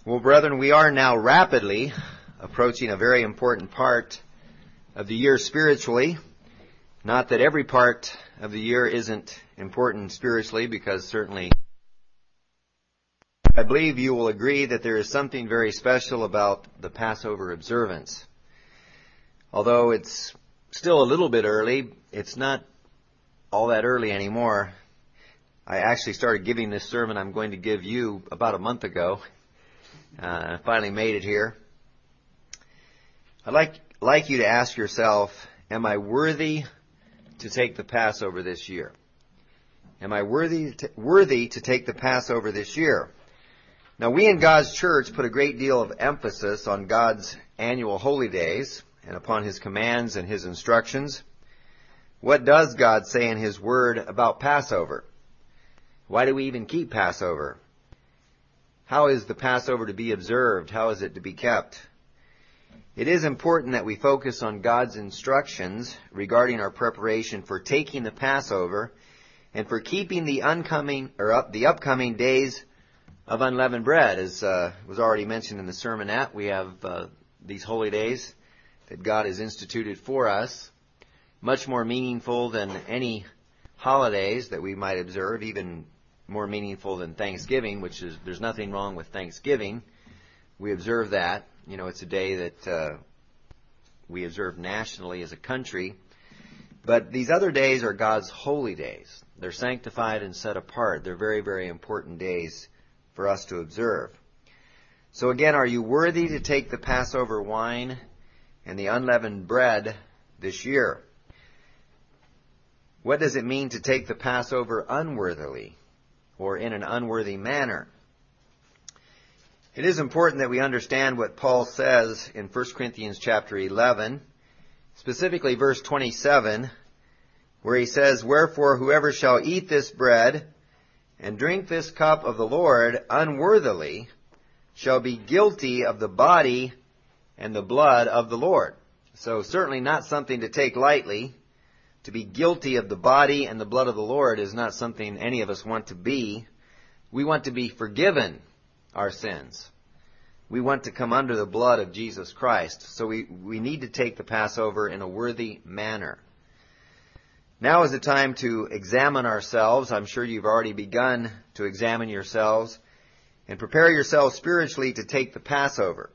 Well, brethren, we are now rapidly approaching a very important part of the year spiritually. Not that every part of the year isn't important spiritually, because certainly I believe you will agree that there is something very special about the Passover observance. Although it's still a little bit early, it's not all that early anymore. I actually started giving this sermon I'm going to give you about a month ago. I finally made it here. I'd like you to ask yourself, am I worthy to take the Passover this year? Am I worthy to take the Passover this year? Now, we in God's church put a great deal of emphasis on God's annual holy days and upon His commands and His instructions. What does God say in His Word about Passover? Why do we even keep Passover? How is the Passover to be observed? How is it to be kept? It is important that we focus on God's instructions regarding our preparation for taking the Passover and for keeping the upcoming days of unleavened bread. As was already mentioned in the sermonette, we have these holy days that God has instituted for us, much more meaningful than any holidays that we might observe, even more meaningful than Thanksgiving, which is, there's nothing wrong with Thanksgiving. We observe that. You know, it's a day that we observe nationally as a country. But these other days are God's holy days. They're sanctified and set apart. They're very, very important days for us to observe. So again, are you worthy to take the Passover wine and the unleavened bread this year? What does it mean to take the Passover unworthily or in an unworthy manner? It is important that we understand what Paul says in 1 Corinthians chapter 11, specifically verse 27, where he says, "Wherefore whoever shall eat this bread and drink this cup of the Lord unworthily shall be guilty of the body and the blood of the Lord." So certainly not something to take lightly. To be guilty of the body and the blood of the Lord is not something any of us want to be. We want to be forgiven our sins. We want to come under the blood of Jesus Christ. So we need to take the Passover in a worthy manner. Now is the time to examine ourselves. I'm sure you've already begun to examine yourselves and prepare yourselves spiritually to take the Passover.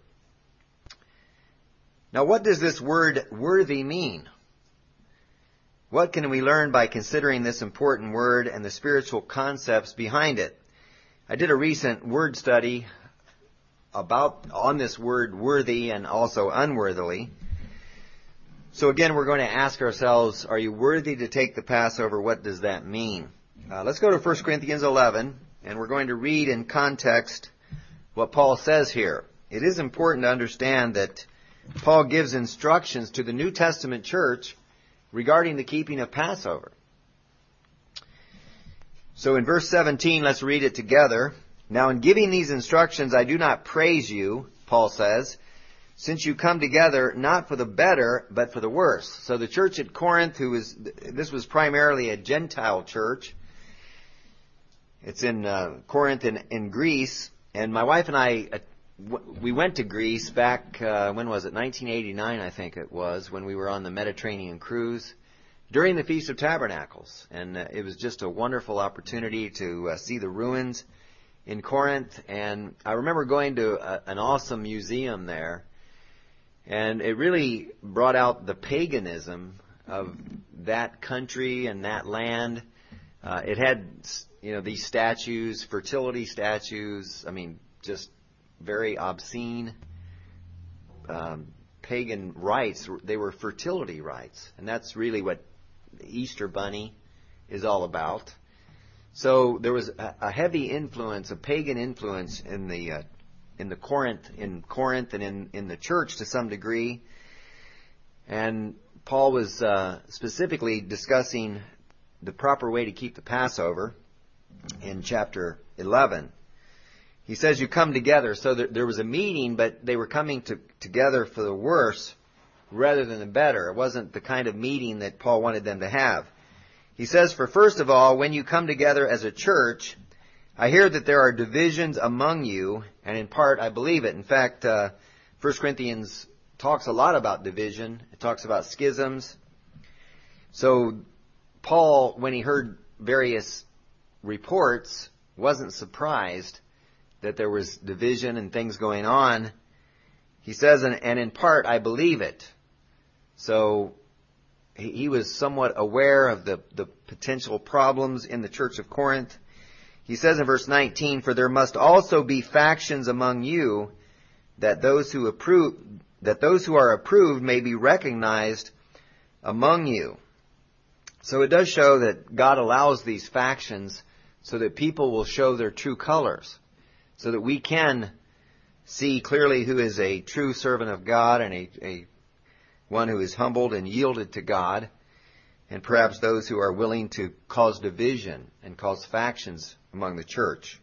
Now, what does this word worthy mean? What can we learn by considering this important word and the spiritual concepts behind it? I did a recent word study on this word worthy and also unworthily. So again, we're going to ask ourselves, are you worthy to take the Passover? What does that mean? Let's go to 1 Corinthians 11, and we're going to read in context what Paul says here. It is important to understand that Paul gives instructions to the New Testament church regarding the keeping of Passover. So in verse 17, let's read it together. "Now in giving these instructions I do not praise you," Paul says, "since you come together not for the better, but for the worse." So the church at Corinth, this was primarily a Gentile church. It's in Corinth in Greece. And my wife and I, we went to Greece back, when was it? 1989, I think it was, when we were on the Mediterranean cruise during the Feast of Tabernacles. And it was just a wonderful opportunity to see the ruins in Corinth. And I remember going to an awesome museum there. And it really brought out the paganism of that country and that land. It had, these statues, fertility statues, just very obscene pagan rites. They were fertility rites. And that's really what the Easter Bunny is all about. So there was a heavy influence, a pagan influence in Corinth and in the church to some degree. And Paul was specifically discussing the proper way to keep the Passover in chapter 11. He says you come together. So there was a meeting, but they were coming together for the worse rather than the better. It wasn't the kind of meeting that Paul wanted them to have. He says, "For first of all, when you come together as a church, I hear that there are divisions among you, and in part I believe it. In fact, 1 Corinthians talks a lot about division. It talks about schisms. So Paul, when he heard various reports, wasn't surprised that there was division and things going on. He says, and in part I believe it. So he was somewhat aware of the potential problems in the church of Corinth. He says in verse 19, "For there must also be factions among you, that those who are approved may be recognized among you." So it does show that God allows these factions so that people will show their true colors, so that we can see clearly who is a true servant of God and a one who is humbled and yielded to God, and perhaps those who are willing to cause division and cause factions among the church.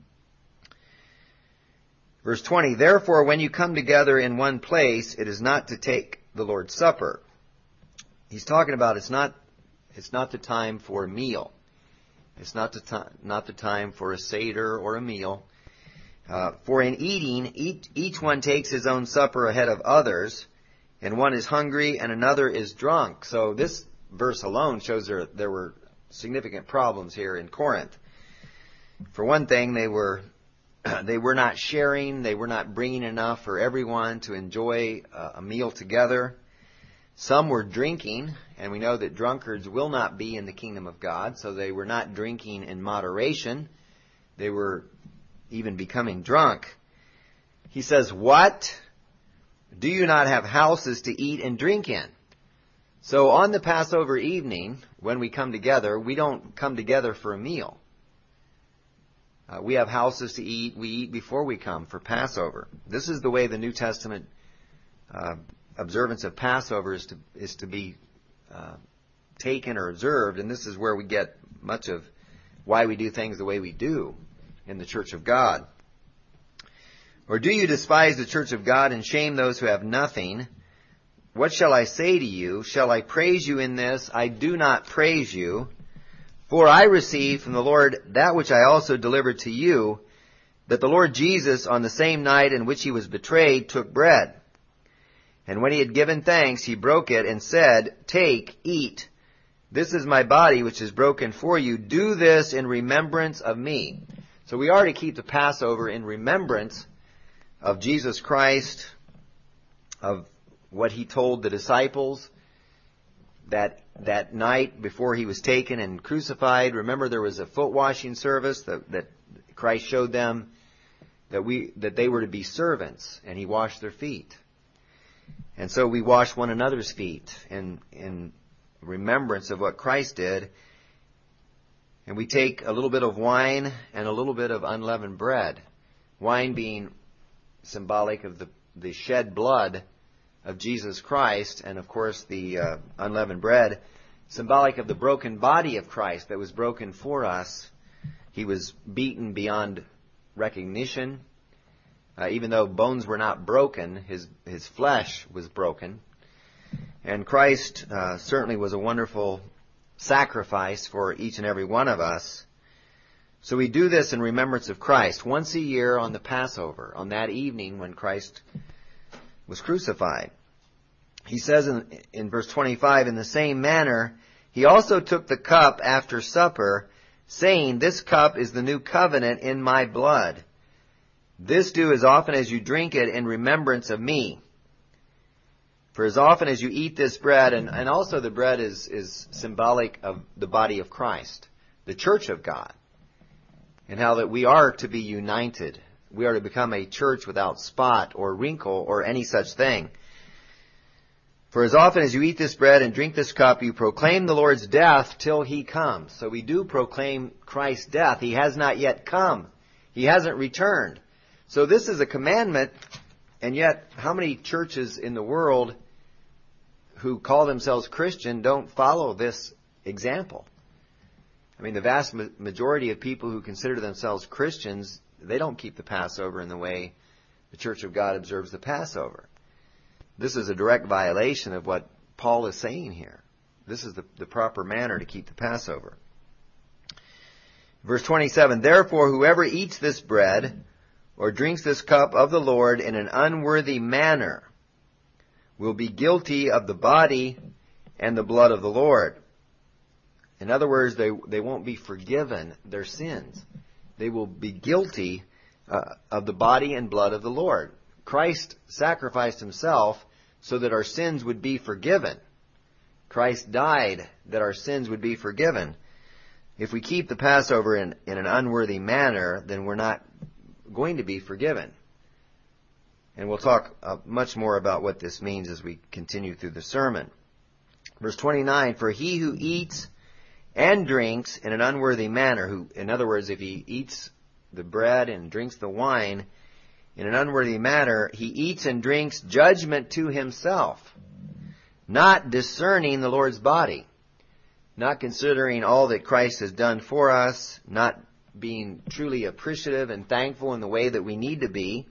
Verse 20, "Therefore, when you come together in one place, it is not to take the Lord's Supper." He's talking about it's not the time for a meal. It's not the time for a seder or a meal. For in eating, each one takes his own supper ahead of others, and one is hungry and another is drunk. So this verse alone shows there were significant problems here in Corinth. For one thing, they were not sharing, they were not bringing enough for everyone to enjoy a meal together. Some were drinking, and we know that drunkards will not be in the kingdom of God, so they were not drinking in moderation. They were even becoming drunk. He says, "What? Do you not have houses to eat and drink in?" So on the Passover evening, when we come together, we don't come together for a meal. We have houses to eat. We eat before we come for Passover. This is the way the New Testament observance of Passover is to be taken or observed, and this is where we get much of why we do things the way we do in the church of God. "Or do you despise the church of God and shame those who have nothing? What shall I say to you? Shall I praise you in this? I do not praise you. For I received from the Lord that which I also delivered to you, that the Lord Jesus, on the same night in which he was betrayed, took bread. And when he had given thanks, he broke it and said, 'Take, eat. This is my body, which is broken for you. Do this in remembrance of me.'" So we are to keep the Passover in remembrance of Jesus Christ, of what he told the disciples that night before he was taken and crucified. Remember, there was a foot washing service that Christ showed them that they were to be servants, and he washed their feet. And so we wash one another's feet in remembrance of what Christ did. And we take a little bit of wine and a little bit of unleavened bread. Wine being symbolic of the shed blood of Jesus Christ, and of course the unleavened bread, symbolic of the broken body of Christ that was broken for us. He was beaten beyond recognition. Even though bones were not broken, his flesh was broken. And Christ certainly was a wonderful sacrifice for each and every one of us. So we do this in remembrance of Christ once a year on the Passover, on that evening when Christ was crucified. He says in verse 25, "In the same manner, he also took the cup after supper, saying, 'This cup is the new covenant in my blood. This do as often as you drink it in remembrance of me. For as often as you eat this bread,'" and also the bread is symbolic of the body of Christ, the church of God, and how that we are to be united. We are to become a church without spot or wrinkle or any such thing. "For as often as you eat this bread and drink this cup, you proclaim the Lord's death till he comes." So we do proclaim Christ's death. He has not yet come. He hasn't returned. So this is a commandment, and yet how many churches in the world who call themselves Christian don't follow this example? I mean, the vast majority of people who consider themselves Christians, they don't keep the Passover in the way the Church of God observes the Passover. This is a direct violation of what Paul is saying here. This is the proper manner to keep the Passover. Verse 27, "Therefore, whoever eats this bread or drinks this cup of the Lord in an unworthy manner will be guilty of the body and the blood of the Lord. In other words, they won't be forgiven their sins. They will be guilty of the body and blood of the Lord. Christ sacrificed himself so that our sins would be forgiven. Christ died that our sins would be forgiven. If we keep the Passover in an unworthy manner, then we're not going to be forgiven. And we'll talk much more about what this means as we continue through the sermon. Verse 29, for he who eats and drinks in an unworthy manner, who, in other words, if he eats the bread and drinks the wine in an unworthy manner, he eats and drinks judgment to himself, not discerning the Lord's body, not considering all that Christ has done for us, not being truly appreciative and thankful in the way that we need to be.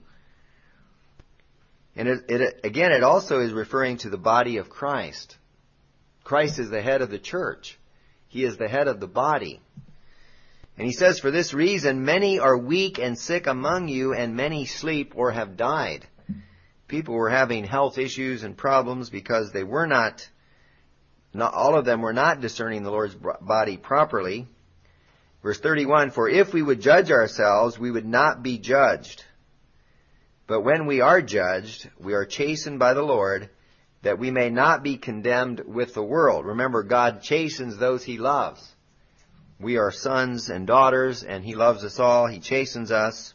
And it also is referring to the body of Christ. Christ is the head of the church. He is the head of the body. And he says, for this reason, many are weak and sick among you, and many sleep or have died. People were having health issues and problems because they were not all of them were not discerning the Lord's body properly. Verse 31, for if we would judge ourselves, we would not be judged. But when we are judged, we are chastened by the Lord, that we may not be condemned with the world. Remember, God chastens those he loves. We are sons and daughters, and he loves us all. He chastens us.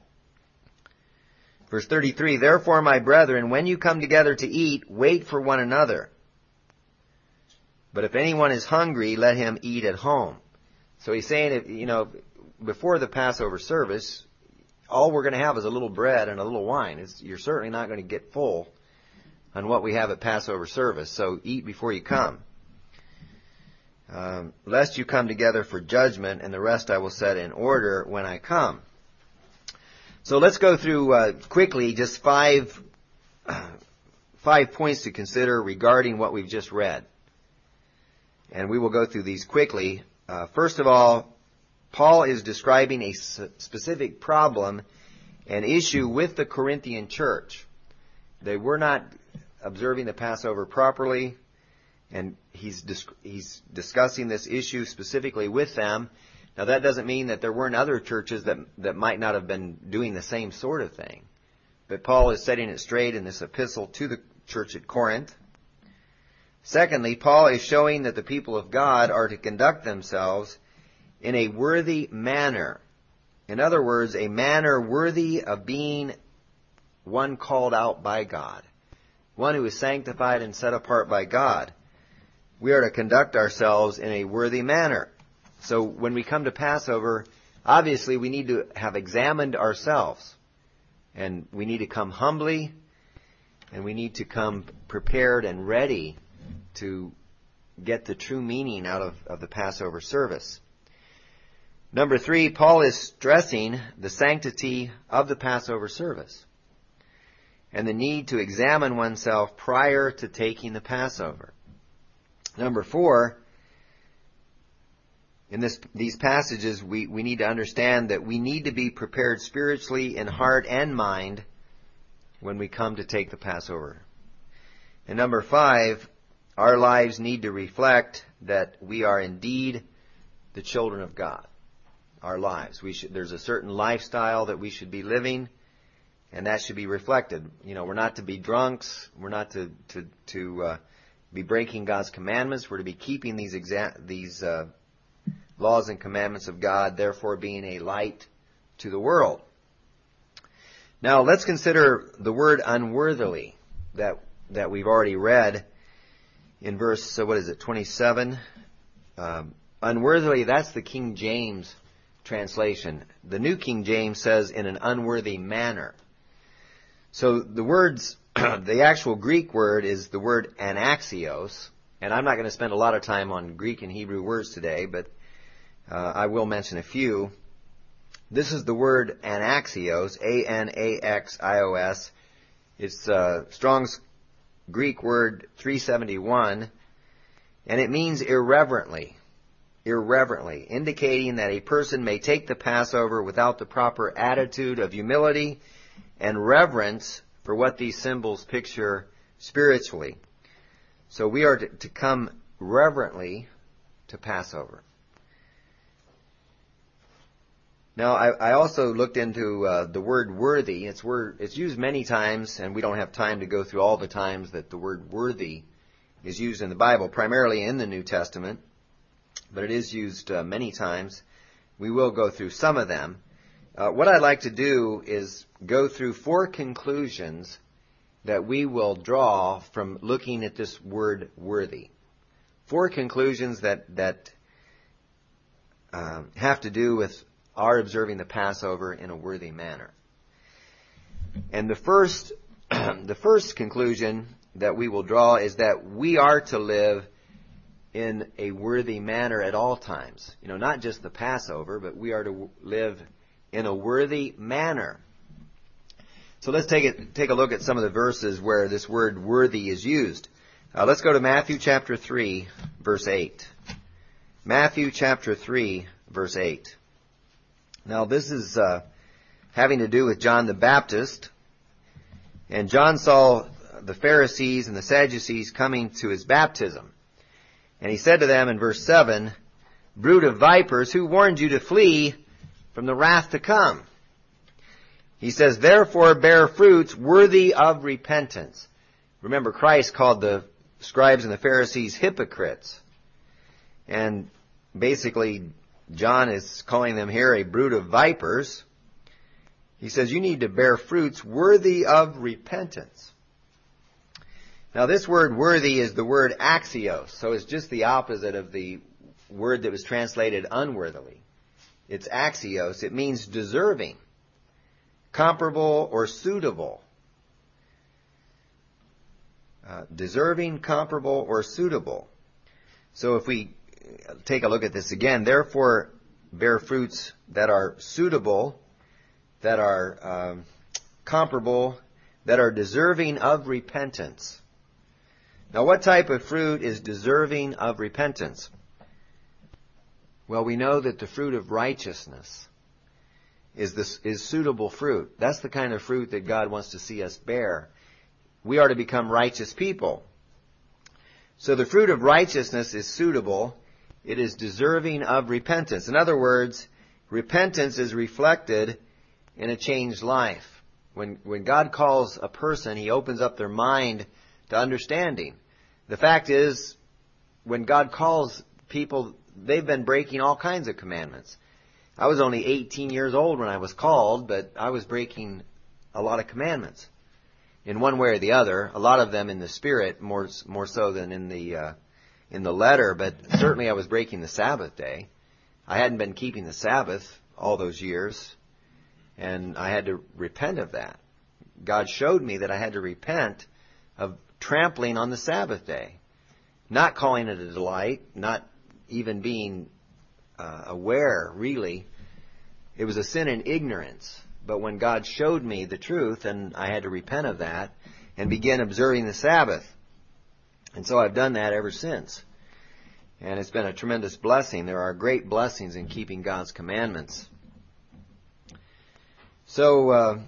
Verse 33, therefore, my brethren, when you come together to eat, wait for one another. But if anyone is hungry, let him eat at home. So he's saying, before the Passover service, all we're going to have is a little bread and a little wine. You're certainly not going to get full on what we have at Passover service. So eat before you come. Lest you come together for judgment, and the rest I will set in order when I come. So let's go through quickly just five points to consider regarding what we've just read. And we will go through these quickly. First of all, Paul is describing a specific problem, an issue with the Corinthian church. They were not observing the Passover properly, and he's discussing this issue specifically with them. Now, that doesn't mean that there weren't other churches that might not have been doing the same sort of thing. But Paul is setting it straight in this epistle to the church at Corinth. Secondly, Paul is showing that the people of God are to conduct themselves in a worthy manner. In other words, a manner worthy of being one called out by God, one who is sanctified and set apart by God. We are to conduct ourselves in a worthy manner. So when we come to Passover, obviously we need to have examined ourselves. And we need to come humbly, and we need to come prepared and ready to get the true meaning out of the Passover service. Number 3, Paul is stressing the sanctity of the Passover service and the need to examine oneself prior to taking the Passover. Number 4, in these passages, we need to understand that we need to be prepared spiritually in heart and mind when we come to take the Passover. And number 5, our lives need to reflect that we are indeed the children of God. Our lives. There's a certain lifestyle that we should be living, and that should be reflected. We're not to be drunks. We're not to be breaking God's commandments. We're to be keeping these laws and commandments of God, therefore being a light to the world. Now, let's consider the word unworthily that we've already read in verse, 27? Unworthily, that's the King James translation. The New King James says in an unworthy manner. So the words, the actual Greek word is the word anaxios, and I'm not going to spend a lot of time on Greek and Hebrew words today, but I will mention a few. This is the word anaxios, A-N-A-X-I-O-S. It's Strong's Greek word 371, and it means irreverently, irreverently, indicating that a person may take the Passover without the proper attitude of humility and reverence for what these symbols picture spiritually. So we are to come reverently to Passover. Now, I also looked into the word worthy. It's used many times, and we don't have time to go through all the times that the word worthy is used in the Bible, primarily in the New Testament, but it is used many times. We will go through some of them. What I'd like to do is go through 4 conclusions that we will draw from looking at this word worthy. 4 conclusions that have to do with our observing the Passover in a worthy manner. And the first conclusion that we will draw is that we are to live in a worthy manner at all times. Not just the Passover, but we are to live in a worthy manner. So let's take a look at some of the verses where this word worthy is used. Let's go to Matthew chapter 3, verse 8. Matthew chapter 3, verse 8. Now this is having to do with John the Baptist. And John saw the Pharisees and the Sadducees coming to his baptism. And he said to them in verse 7, "Brood of vipers, who warned you to flee from the wrath to come?" He says, "Therefore bear fruits worthy of repentance." Remember, Christ called the scribes and the Pharisees hypocrites. And basically, John is calling them here a brood of vipers. He says, you need to bear fruits worthy of repentance. Now, this word worthy is the word axios, so it's just the opposite of the word that was translated unworthily. It's axios. It means deserving, comparable, or suitable. Deserving, comparable, or suitable. So if we take a look at this again, therefore bear fruits that are suitable, that are comparable, that are deserving of repentance. Now, what type of fruit is deserving of repentance? Well, we know that the fruit of righteousness is suitable fruit. That's the kind of fruit that God wants to see us bear. We are to become righteous people. So the fruit of righteousness is suitable. It is deserving of repentance. In other words, repentance is reflected in a changed life. When God calls a person, He opens up their mind to understanding. The fact is, when God calls people, they've been breaking all kinds of commandments. I was only 18 years old when I was called, but I was breaking a lot of commandments in one way or the other. A lot of them in the spirit, more so than in the letter. But certainly I was breaking the Sabbath day. I hadn't been keeping the Sabbath all those years, and I had to repent of that. God showed me that I had to repent of trampling on the Sabbath day, not calling it a delight, not even being aware, really. It was a sin in ignorance. But when God showed me the truth, and I had to repent of that and begin observing the Sabbath. And so I've done that ever since. And it's been a tremendous blessing. There are great blessings in keeping God's commandments. So,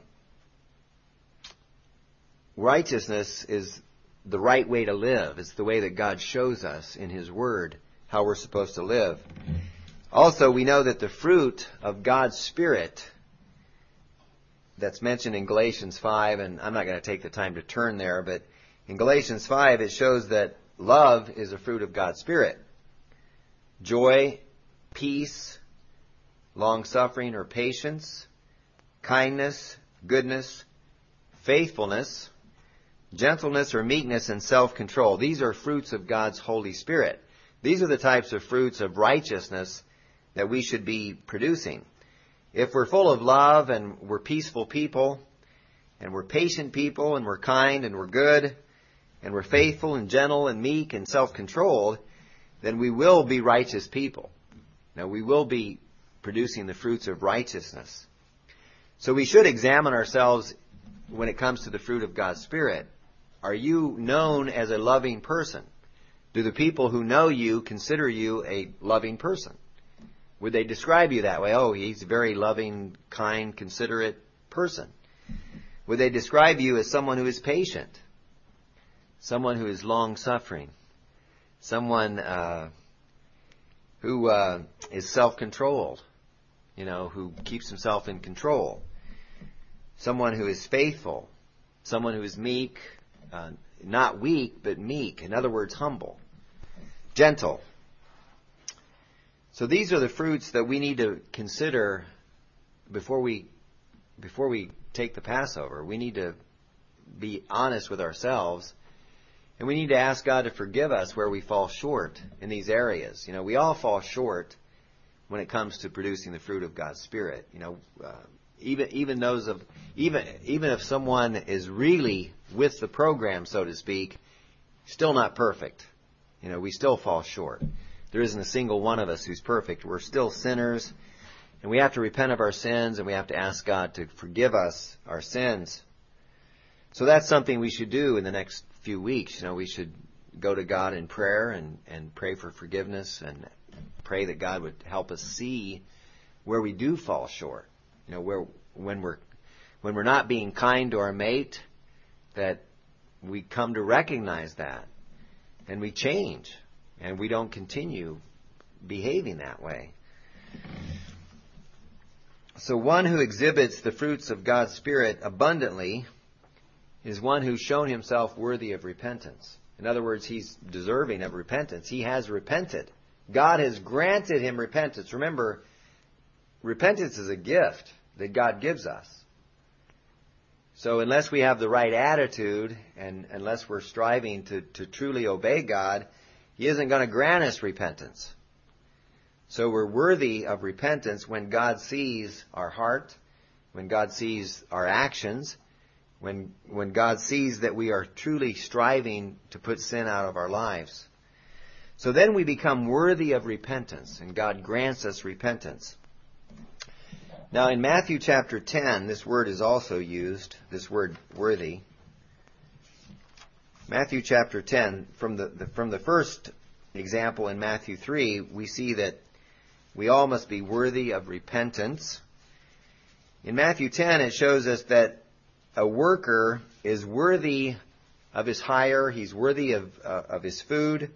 righteousness is the right way to live. It's the way that God shows us in His Word how we're supposed to live. Also, we know that the fruit of God's Spirit that's mentioned in Galatians 5, and I'm not going to take the time to turn there, but in Galatians 5 it shows that love is a fruit of God's Spirit. Joy, peace, long-suffering or patience, kindness, goodness, faithfulness, gentleness or meekness, and self-control. These are fruits of God's Holy Spirit. These are the types of fruits of righteousness that we should be producing. If we're full of love and we're peaceful people and we're patient people and we're kind and we're good and we're faithful and gentle and meek and self-controlled, then we will be righteous people. Now, we will be producing the fruits of righteousness. So we should examine ourselves when it comes to the fruit of God's Spirit. Are you known as a loving person? Do the people who know you consider you a loving person? Would they describe you that way? Oh, he's a very loving, kind, considerate person. Would they describe you as someone who is patient? Someone who is long-suffering? Someone who is self-controlled? Who keeps himself in control? Someone who is faithful? Someone who is meek? Not weak, but meek. In other words, humble. Gentle. So these are the fruits that we need to consider before we take the Passover. We need to be honest with ourselves, and we need to ask God to forgive us where we fall short in these areas. We all fall short when it comes to producing the fruit of God's Spirit. Even if someone is really with the program, so to speak, still not perfect. We still fall short. There isn't a single one of us who's perfect. We're still sinners, and we have to repent of our sins, and we have to ask God to forgive us our sins. So that's something we should do in the next few weeks. We should go to God in prayer and pray for forgiveness and pray that God would help us see where we do fall short. When we're not being kind to our mate, that we come to recognize that and we change and we don't continue behaving that way. So one who exhibits the fruits of God's Spirit abundantly is one who's shown himself worthy of repentance. In other words, he's deserving of repentance. He has repented. God has granted him repentance. Remember, repentance is a gift that God gives us. So unless we have the right attitude and unless we're striving to truly obey God, He isn't going to grant us repentance. So we're worthy of repentance when God sees our heart, when God sees our actions, when God sees that we are truly striving to put sin out of our lives. So then we become worthy of repentance, and God grants us repentance. Now in Matthew chapter 10, this word is also used, this word worthy. Matthew chapter 10, from the first example in Matthew 3, we see that we all must be worthy of repentance. In Matthew 10, it shows us that a worker is worthy of his hire, he's worthy of his food.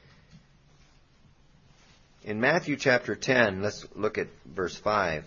In Matthew chapter 10, let's look at verse 5.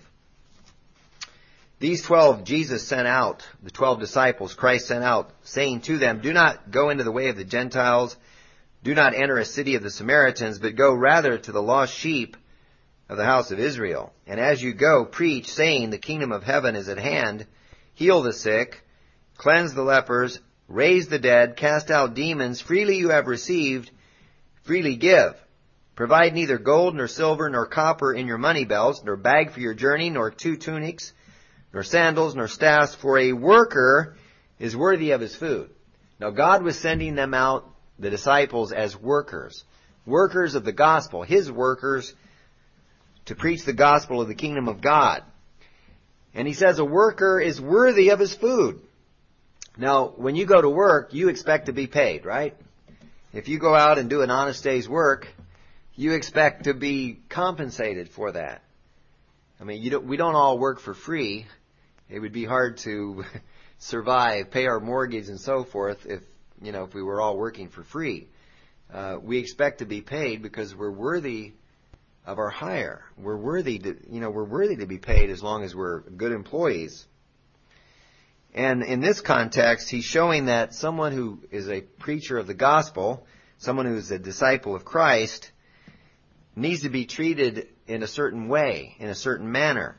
These 12 Jesus sent out, the 12 disciples Christ sent out, saying to them, do not go into the way of the Gentiles, do not enter a city of the Samaritans, but go rather to the lost sheep of the house of Israel. And as you go, preach, saying, the kingdom of heaven is at hand. Heal the sick, cleanse the lepers, raise the dead, cast out demons. Freely you have received, freely give. Provide neither gold nor silver nor copper in your money belts, nor bag for your journey, nor 2 tunics, nor sandals, nor staffs, for a worker is worthy of his food. Now God was sending them out, the disciples, as workers. Workers of the gospel. His workers to preach the gospel of the kingdom of God. And he says a worker is worthy of his food. Now, when you go to work, you expect to be paid, right? If you go out and do an honest day's work, you expect to be compensated for that. I mean, we don't all work for free. It would be hard to survive, pay our mortgage and so forth if we were all working for free. We expect to be paid because we're worthy of our hire. We're worthy to be paid as long as we're good employees. And in this context, he's showing that someone who is a preacher of the gospel, someone who is a disciple of Christ, needs to be treated in a certain way, in a certain manner.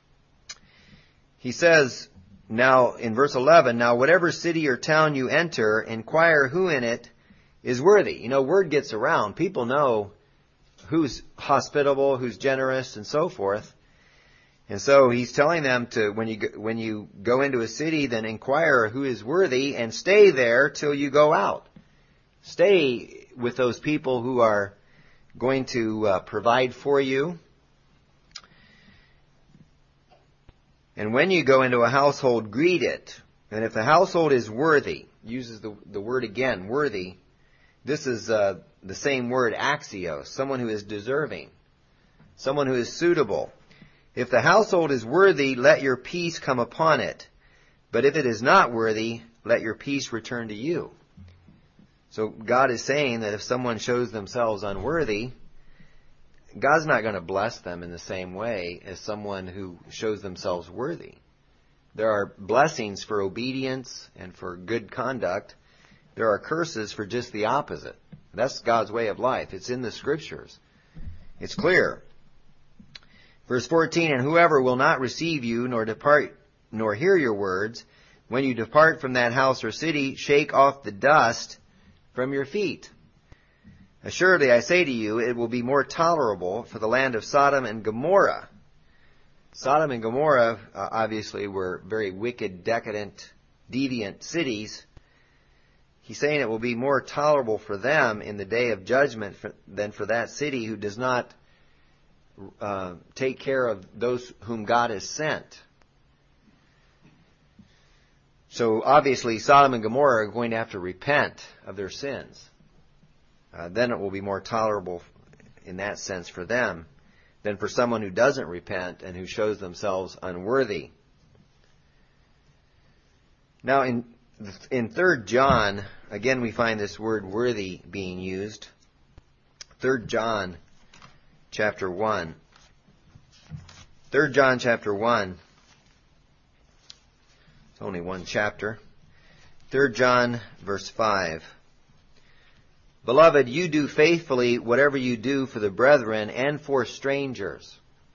He says, now in verse 11, now whatever city or town you enter, inquire who in it is worthy. Word gets around. People know who's hospitable, who's generous, and so forth. And so he's telling them to, when you go into a city, then inquire who is worthy and stay there till you go out. Stay with those people who are going to provide for you. And when you go into a household, greet it. And if the household is worthy, uses the word again, worthy, This is the same word, axios, someone who is deserving, someone who is suitable. If the household is worthy, let your peace come upon it. But if it is not worthy, let your peace return to you. So God is saying that if someone shows themselves unworthy, God's not going to bless them in the same way as someone who shows themselves worthy. There are blessings for obedience and for good conduct. There are curses for just the opposite. That's God's way of life. It's in the Scriptures. It's clear. Verse 14, and whoever will not receive you, nor depart, nor hear your words, when you depart from that house or city, shake off the dust from your feet. Assuredly, I say to you, it will be more tolerable for the land of Sodom and Gomorrah. Sodom and Gomorrah, obviously, were very wicked, decadent, deviant cities. He's saying it will be more tolerable for them in the day of judgment than for that city who does not take care of those whom God has sent. So obviously Sodom and Gomorrah are going to have to repent of their sins. Then it will be more tolerable in that sense for them than for someone who doesn't repent and who shows themselves unworthy. Now in 3 John, again we find this word worthy being used. 3 John chapter 1. 3 John chapter 1. It's only one chapter. 3 John verse 5. Beloved, you do faithfully whatever you do for the brethren and for strangers.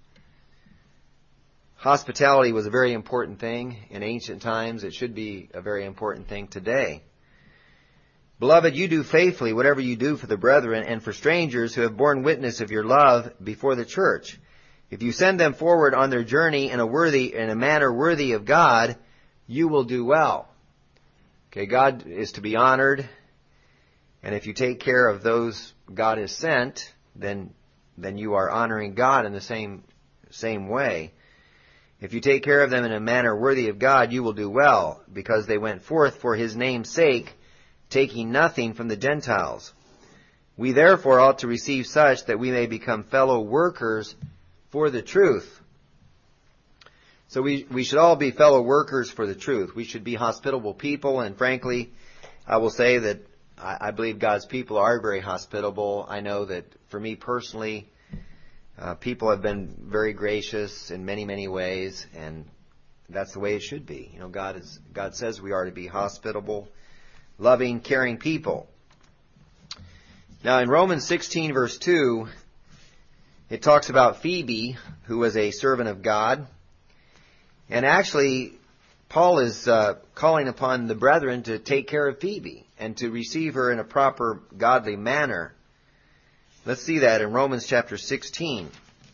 Hospitality was a very important thing in ancient times. It should be a very important thing today. Beloved, you do faithfully whatever you do for the brethren and for strangers who have borne witness of your love before the church. If you send them forward on their journey in a manner worthy of God, you will do well. Okay, God is to be honored. And if you take care of those God has sent, then you are honoring God in the same way. If you take care of them in a manner worthy of God, you will do well, because they went forth for His name's sake, taking nothing from the Gentiles. We therefore ought to receive such that we may become fellow workers for the truth. So we should all be fellow workers for the truth. We should be hospitable people, and frankly, I will say that I believe God's people are very hospitable. I know that for me personally, people have been very gracious in many, many ways, and that's the way it should be. You know, God says we are to be hospitable, loving, caring people. Now in Romans 16 verse 2, it talks about Phoebe, who was a servant of God. And actually, Paul is calling upon the brethren to take care of Phoebe and to receive her in a proper, godly manner. Let's see that in Romans chapter 16.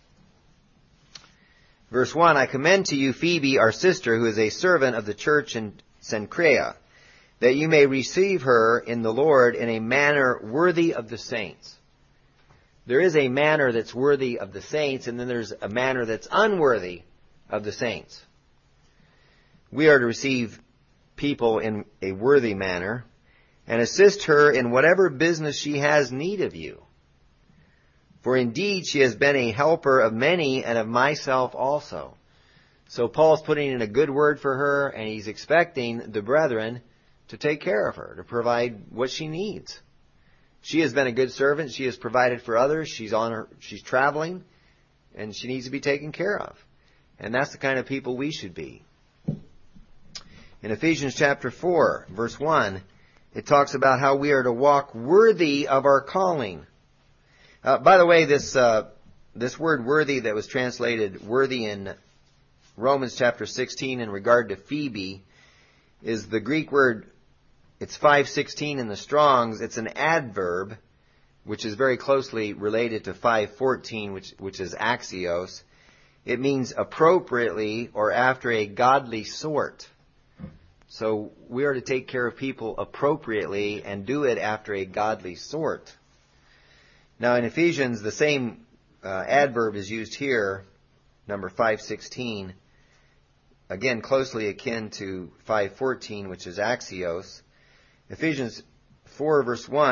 Verse 1, I commend to you Phoebe, our sister, who is a servant of the church in Cenchrea, that you may receive her in the Lord in a manner worthy of the saints. There is a manner that's worthy of the saints, and then there's a manner that's unworthy of the saints. We are to receive people in a worthy manner and assist her in whatever business she has need of you. For indeed she has been a helper of many and of myself also. So Paul's putting in a good word for her, and he's expecting the brethren to take care of her, to provide what she needs. She has been a good servant. She has provided for others. She's traveling, and she needs to be taken care of. And that's the kind of people we should be. In Ephesians chapter 4, verse 1, it talks about how we are to walk worthy of our calling. By the way, this word worthy that was translated worthy in Romans chapter 16 in regard to Phoebe is the Greek word, it's 516 in the Strong's. It's an adverb, which is very closely related to 514, which is axios. It means appropriately or after a godly sort. So we are to take care of people appropriately and do it after a godly sort. Now in Ephesians, the same adverb is used here, number 516, again closely akin to 514, which is axios. Ephesians 4 verse 1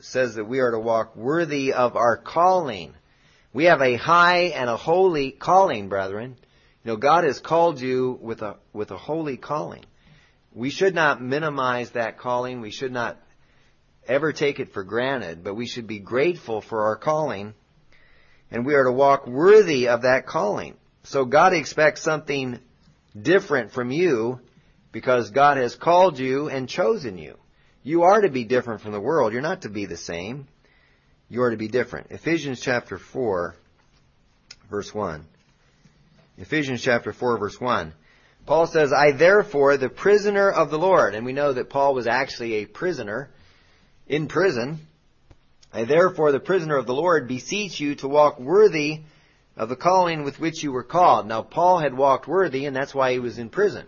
says that we are to walk worthy of our calling. We have a high and a holy calling, brethren. You know, God has called you with a holy calling. We should not minimize that calling. We should not ever take it for granted, but we should be grateful for our calling, and we are to walk worthy of that calling. So God expects something different from you because God has called you and chosen you. You are to be different from the world. You're not to be the same. You are to be different. Ephesians chapter 4, verse 1. Ephesians chapter 4, verse 1. Paul says, I therefore, the prisoner of the Lord. And we know that Paul was actually a prisoner in prison. I therefore, the prisoner of the Lord, beseech you to walk worthy of the calling with which you were called. Now, Paul had walked worthy, and that's why he was in prison,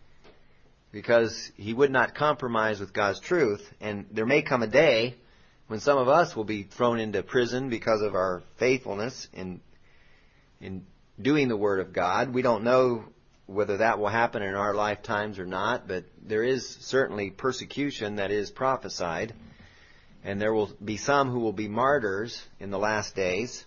because he would not compromise with God's truth. And there may come a day when some of us will be thrown into prison because of our faithfulness in doing the Word of God. We don't know whether that will happen in our lifetimes or not, but there is certainly persecution that is prophesied, and there will be some who will be martyrs in the last days.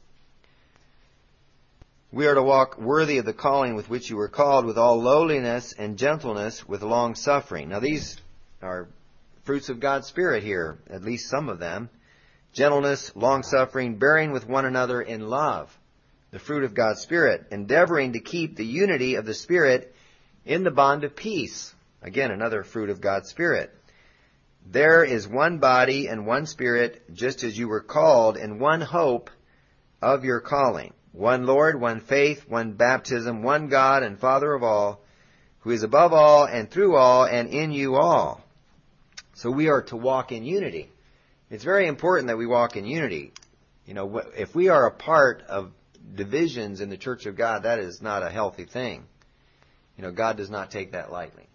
We are to walk worthy of the calling with which you were called, with all lowliness and gentleness, with long suffering. Now these are fruits of God's Spirit here, at least some of them. Gentleness, long suffering, bearing with one another in love. The fruit of God's Spirit, endeavoring to keep the unity of the Spirit in the bond of peace. Again, another fruit of God's Spirit. There is one body and one Spirit, just as you were called, and one hope of your calling. One Lord, one faith, one baptism, one God and Father of all, who is above all and through all and in you all. So we are to walk in unity. It's very important that we walk in unity. You know, if we are a part of divisions in the Church of God, that is not a healthy thing. You know, God does not take that lightly.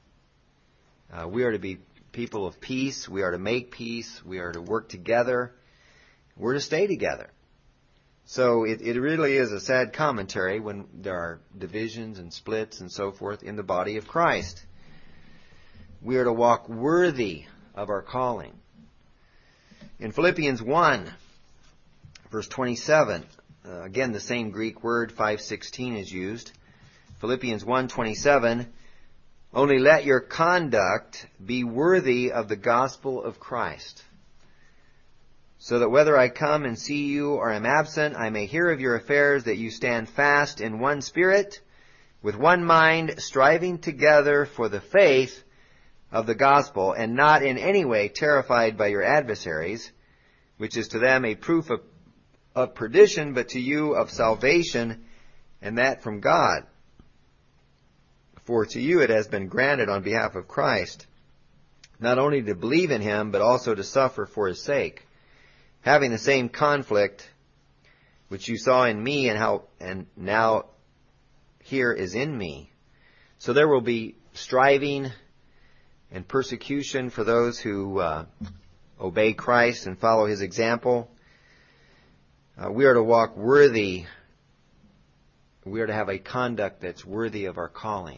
We are to be people of peace. We are to make peace. We are to work together. We're to stay together. So it really is a sad commentary when there are divisions and splits and so forth in the body of Christ. We are to walk worthy of our calling. In Philippians 1, verse 27, again the same Greek word, 5:16, is used. Philippians 1:27, only let your conduct be worthy of the gospel of Christ, so that whether I come and see you or am absent, I may hear of your affairs, that you stand fast in one spirit, with one mind, striving together for the faith of the gospel, and not in any way terrified by your adversaries, which is to them a proof of perdition, but to you of salvation, and that from God. For to you it has been granted on behalf of Christ, not only to believe in him, but also to suffer for his sake, having the same conflict which you saw in me and now here is in me. So there will be striving and persecution for those who obey Christ and follow his example. We are to walk worthy. We are to have a conduct that's worthy of our calling.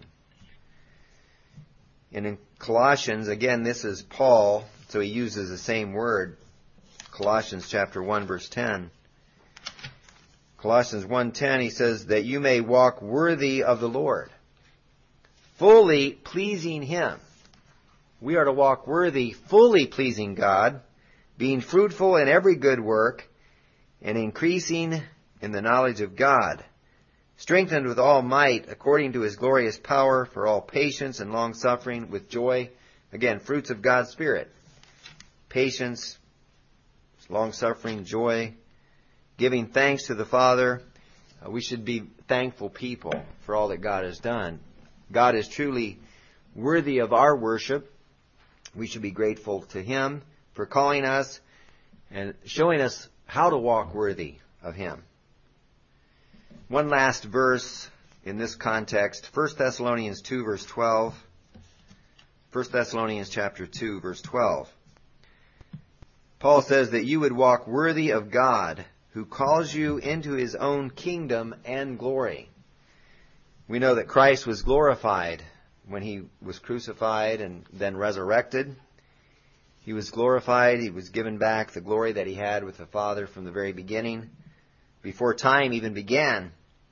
And in Colossians, again, this is Paul, so he uses the same word. Colossians chapter 1, verse 10. Colossians 1:10, he says, that you may walk worthy of the Lord, fully pleasing him. We are to walk worthy, fully pleasing God, being fruitful in every good work, and increasing in the knowledge of God, strengthened with all might according to his glorious power, for all patience and long-suffering with joy. Again, fruits of God's Spirit. Patience, long-suffering, joy, giving thanks to the Father. We should be thankful people for all that God has done. God is truly worthy of our worship. We should be grateful to him for calling us and showing us how to walk worthy of him. One last verse in this context, 1 Thessalonians 2, verse 12. 1 Thessalonians chapter 2, verse 12. Paul says that you would walk worthy of God, who calls you into his own kingdom and glory. We know that Christ was glorified when he was crucified and then resurrected. He was glorified. He was given back the glory that he had with the Father from the very beginning. Before time even began,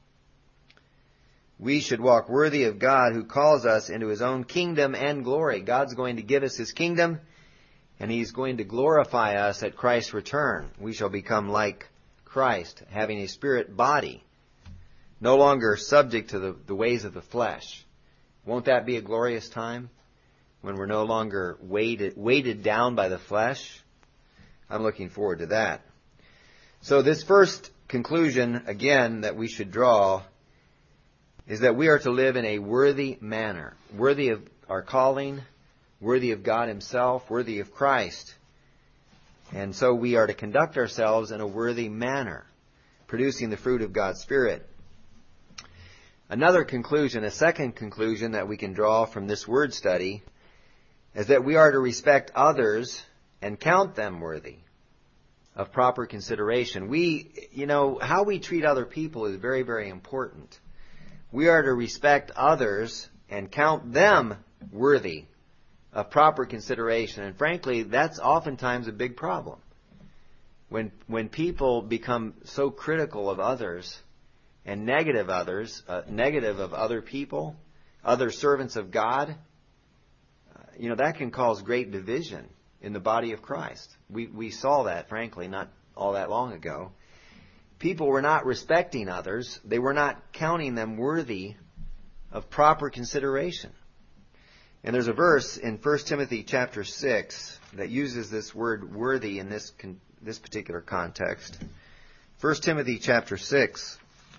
we should walk worthy of God who calls us into his own kingdom and glory. God's going to give us his kingdom, and he's going to glorify us at Christ's return. We shall become like Christ, having a spirit body, no longer subject to the ways of the flesh. Won't that be a glorious time when we're no longer weighted down by the flesh? I'm looking forward to that. So this first conclusion, again, that we should draw is that we are to live in a worthy manner, worthy of our calling, worthy of God himself, worthy of Christ. And so we are to conduct ourselves in a worthy manner, producing the fruit of God's Spirit. Another conclusion, a second conclusion that we can draw from this word study is that we are to respect others and count them worthy of proper consideration. How we treat other people is very, very important. We are to respect others and count them worthy of proper consideration. And frankly, that's oftentimes a big problem. When people become so critical of others and negative of other people, other servants of God, that can cause great division in the body of Christ. We saw that, frankly, not all that long ago. People were not respecting others. They were not counting them worthy of proper consideration. And there's a verse in 1 Timothy chapter 6 that uses this word worthy in this particular context. 1 Timothy chapter 6.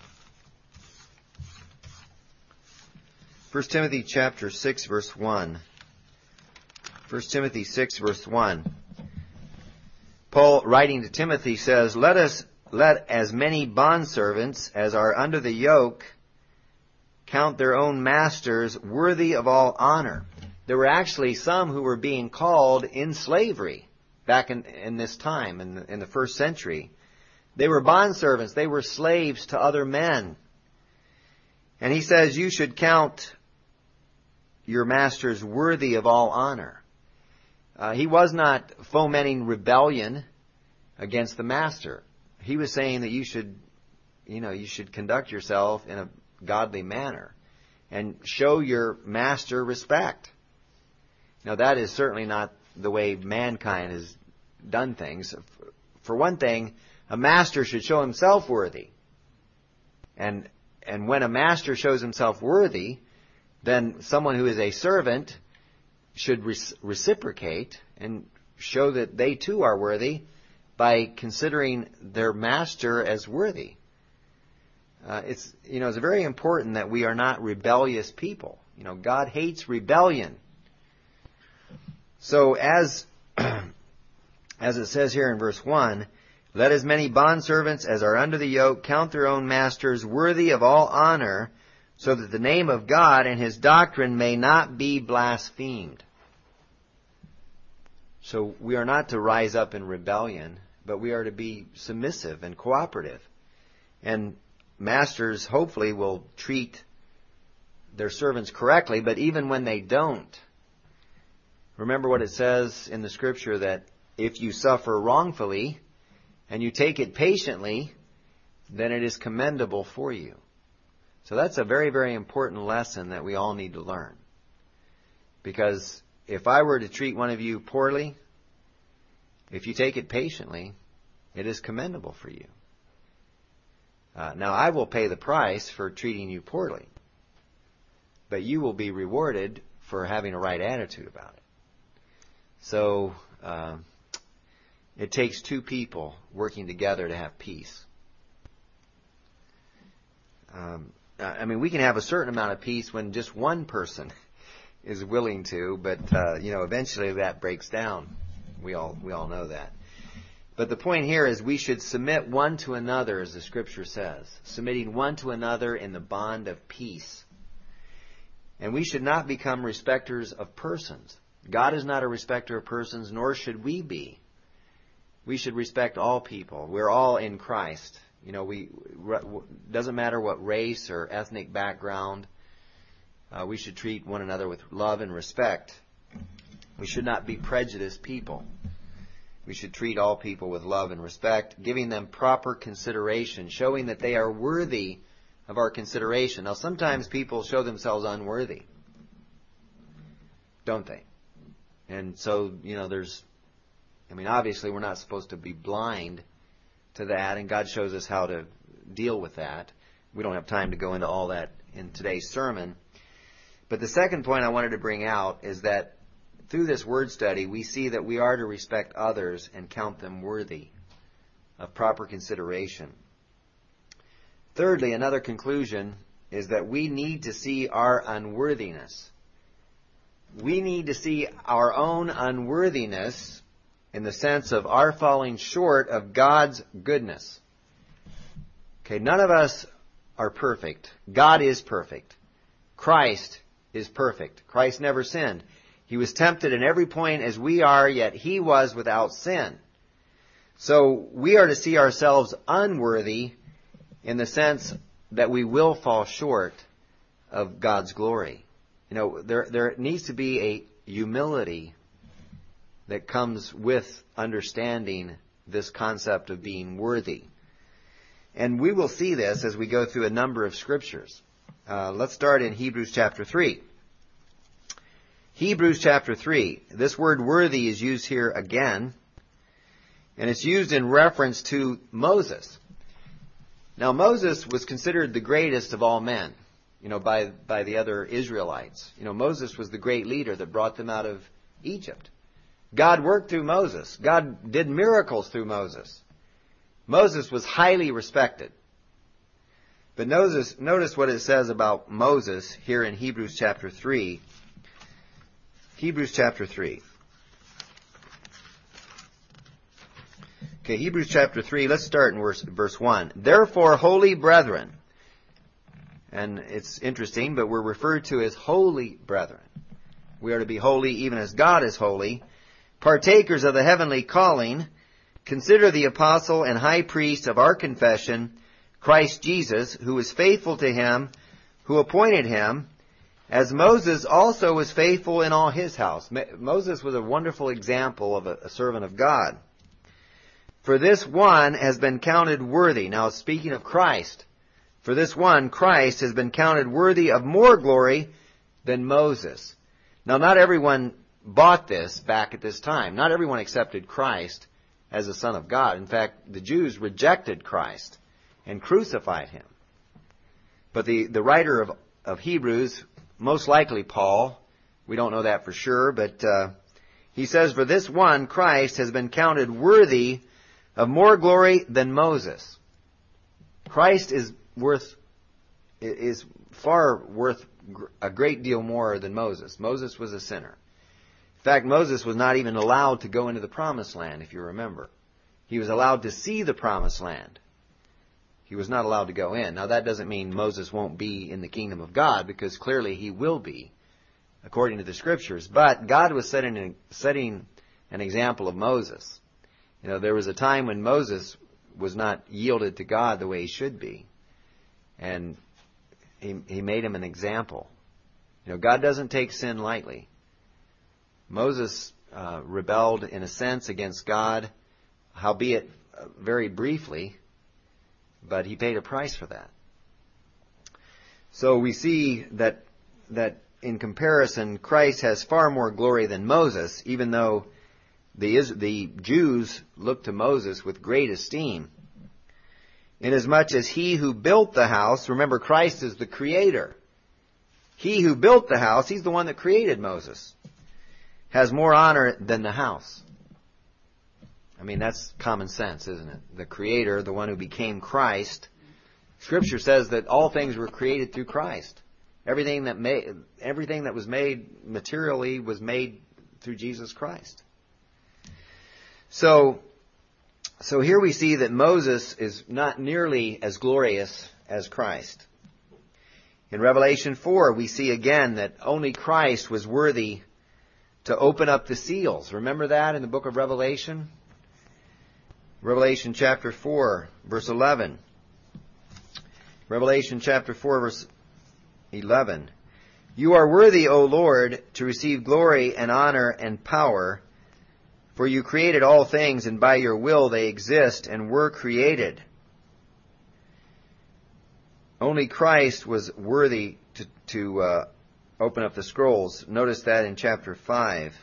1 Timothy chapter 6 verse 1. 1 Timothy 6 verse 1. Paul, writing to Timothy, says, Let as many bondservants as are under the yoke count their own masters worthy of all honor. There were actually some who were being called in slavery back in this time, in the first century. They were bondservants. They were slaves to other men. And he says, you should count your masters worthy of all honor. He was not fomenting rebellion against the master. He was saying that you should conduct yourself in a godly manner and show your master respect. Now, that is certainly not the way mankind has done things. For one thing, a master should show himself worthy. And when a master shows himself worthy, then someone who is a servant should reciprocate and show that they too are worthy by considering their master as worthy. It's very important that we are not rebellious people. God hates rebellion. So as it says here in verse 1, let as many bondservants as are under the yoke count their own masters worthy of all honor, so that the name of God and his doctrine may not be blasphemed. So we are not to rise up in rebellion, but we are to be submissive and cooperative. And masters hopefully will treat their servants correctly, but even when they don't, remember what it says in the Scripture, that if you suffer wrongfully and you take it patiently, then it is commendable for you. So that's a very, very important lesson that we all need to learn. Because if I were to treat one of you poorly, if you take it patiently, it is commendable for you. Now, I will pay the price for treating you poorly, but you will be rewarded for having a right attitude about it. So, it takes two people working together to have peace. We can have a certain amount of peace when just one person is willing to, but eventually that breaks down. We all know that. But the point here is we should submit one to another, as the Scripture says, submitting one to another in the bond of peace. And we should not become respecters of persons. God is not a respecter of persons, nor should we be. We should respect all people. We're all in Christ. Doesn't matter what race or ethnic background. We should treat one another with love and respect. We should not be prejudiced people. We should treat all people with love and respect, giving them proper consideration, showing that they are worthy of our consideration. Now, sometimes people show themselves unworthy, don't they? And so, obviously we're not supposed to be blind to that, and God shows us how to deal with that. We don't have time to go into all that in today's sermon. But the second point I wanted to bring out is that through this word study, we see that we are to respect others and count them worthy of proper consideration. Thirdly, another conclusion is that we need to see our unworthiness. We need to see our own unworthiness in the sense of our falling short of God's goodness. Okay, none of us are perfect. God is perfect. Christ is perfect. Christ never sinned. He was tempted in every point as we are, yet He was without sin. So we are to see ourselves unworthy in the sense that we will fall short of God's glory. There needs to be a humility that comes with understanding this concept of being worthy. And we will see this as we go through a number of scriptures. Let's start in Hebrews chapter 3. Hebrews chapter 3. This word worthy is used here again, and it's used in reference to Moses. Now, Moses was considered the greatest of all men, by the other Israelites. Moses was the great leader that brought them out of Egypt. God worked through Moses. God did miracles through Moses. Moses was highly respected. But notice what it says about Moses here in Hebrews chapter 3. Hebrews chapter 3. Okay, Hebrews chapter 3, let's start in verse 1. Therefore, holy brethren, and it's interesting, but we're referred to as holy brethren. We are to be holy even as God is holy. Partakers of the heavenly calling, consider the apostle and high priest of our confession, Christ Jesus, who was faithful to Him, who appointed Him, as Moses also was faithful in all his house. Moses was a wonderful example of a servant of God. For this one has been counted worthy. Now, speaking of Christ, for this one, Christ, has been counted worthy of more glory than Moses. Now, not everyone bought this back at this time. Not everyone accepted Christ as the Son of God. In fact, the Jews rejected Christ and crucified Him. But the writer of Hebrews, most likely Paul, we don't know that for sure, but he says, for this one, Christ, has been counted worthy of more glory than Moses. Christ is far worth a great deal more than Moses. Moses was a sinner. In fact, Moses was not even allowed to go into the promised land, if you remember. He was allowed to see the promised land. He was not allowed to go in. Now, that doesn't mean Moses won't be in the kingdom of God, because clearly he will be, according to the Scriptures. But God was setting an example of Moses. There was a time when Moses was not yielded to God the way he should be. And he made him an example. God doesn't take sin lightly. Moses rebelled, in a sense, against God, howbeit very briefly, but he paid a price for that. So we see that in comparison, Christ has far more glory than Moses, even though the Jews looked to Moses with great esteem. Inasmuch as he who built the house, remember, Christ is the creator. He who built the house, he's the one that created Moses, has more honor than the house. I mean, that's common sense, isn't it? The creator, the one who became Christ. Scripture says that all things were created through Christ. Everything that was made materially was made through Jesus Christ. So here we see that Moses is not nearly as glorious as Christ. In Revelation 4, we see again that only Christ was worthy to open up the seals. Remember that in the book of Revelation? Revelation chapter 4, verse 11. Revelation chapter 4, verse 11. You are worthy, O Lord, to receive glory and honor and power, for you created all things, and by your will they exist and were created. Only Christ was worthy to open up the scrolls. Notice that in chapter 5.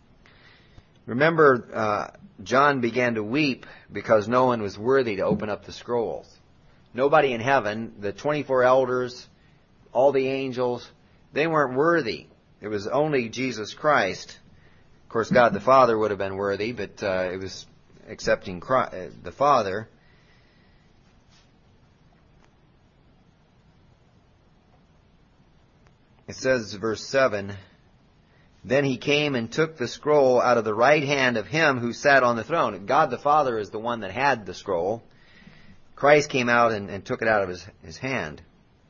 Remember, John began to weep because no one was worthy to open up the scrolls. Nobody in heaven, the 24 elders, all the angels, they weren't worthy. It was only Jesus Christ. Of course, God the Father would have been worthy, but it was accepting Christ, the Father. It says, verse 7, Then he came and took the scroll out of the right hand of him who sat on the throne. God the Father is the one that had the scroll. Christ came out and took it out of his hand.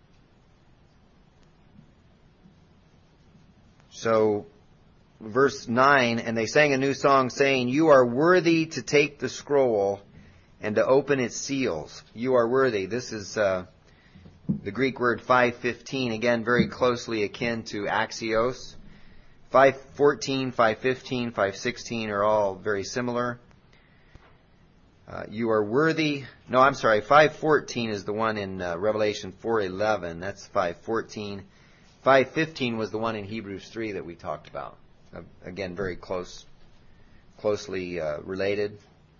So, verse 9, And they sang a new song, saying, You are worthy to take the scroll and to open its seals. You are worthy. This is the Greek word 5:15, again very closely akin to axios. 5:14, 5:15, 5:16 are all very similar. You are worthy. No, I'm sorry. 5:14 is the one in Revelation 4:11. That's 5:14. 5:15 was the one in Hebrews 3 that we talked about. Again, very closely related.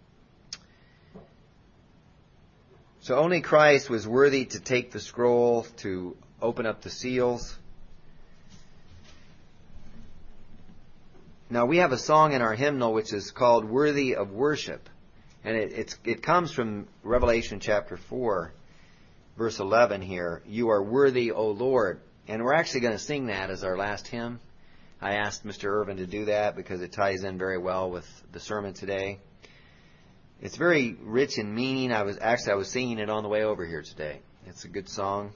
So only Christ was worthy to take the scroll, to open up the seals. Now we have a song in our hymnal which is called Worthy of Worship. And it comes from Revelation chapter 4, verse 11 here. You are worthy, O Lord. And we're actually going to sing that as our last hymn. I asked Mr. Irvin to do that because it ties in very well with the sermon today. It's very rich in meaning. I was singing it on the way over here today. It's a good song.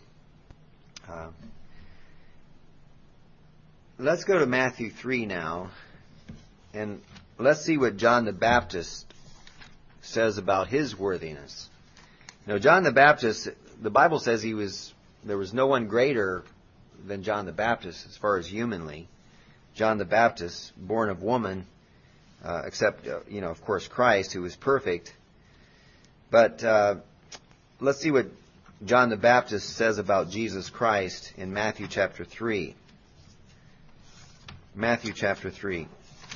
Let's go to Matthew 3 now. And let's see what John the Baptist says about his worthiness. Now, John the Baptist, the Bible says there was no one greater than John the Baptist as far as humanly. John the Baptist, born of woman, except, of course, Christ, who was perfect. But let's see what John the Baptist says about Jesus Christ in Matthew chapter 3. Matthew chapter 3.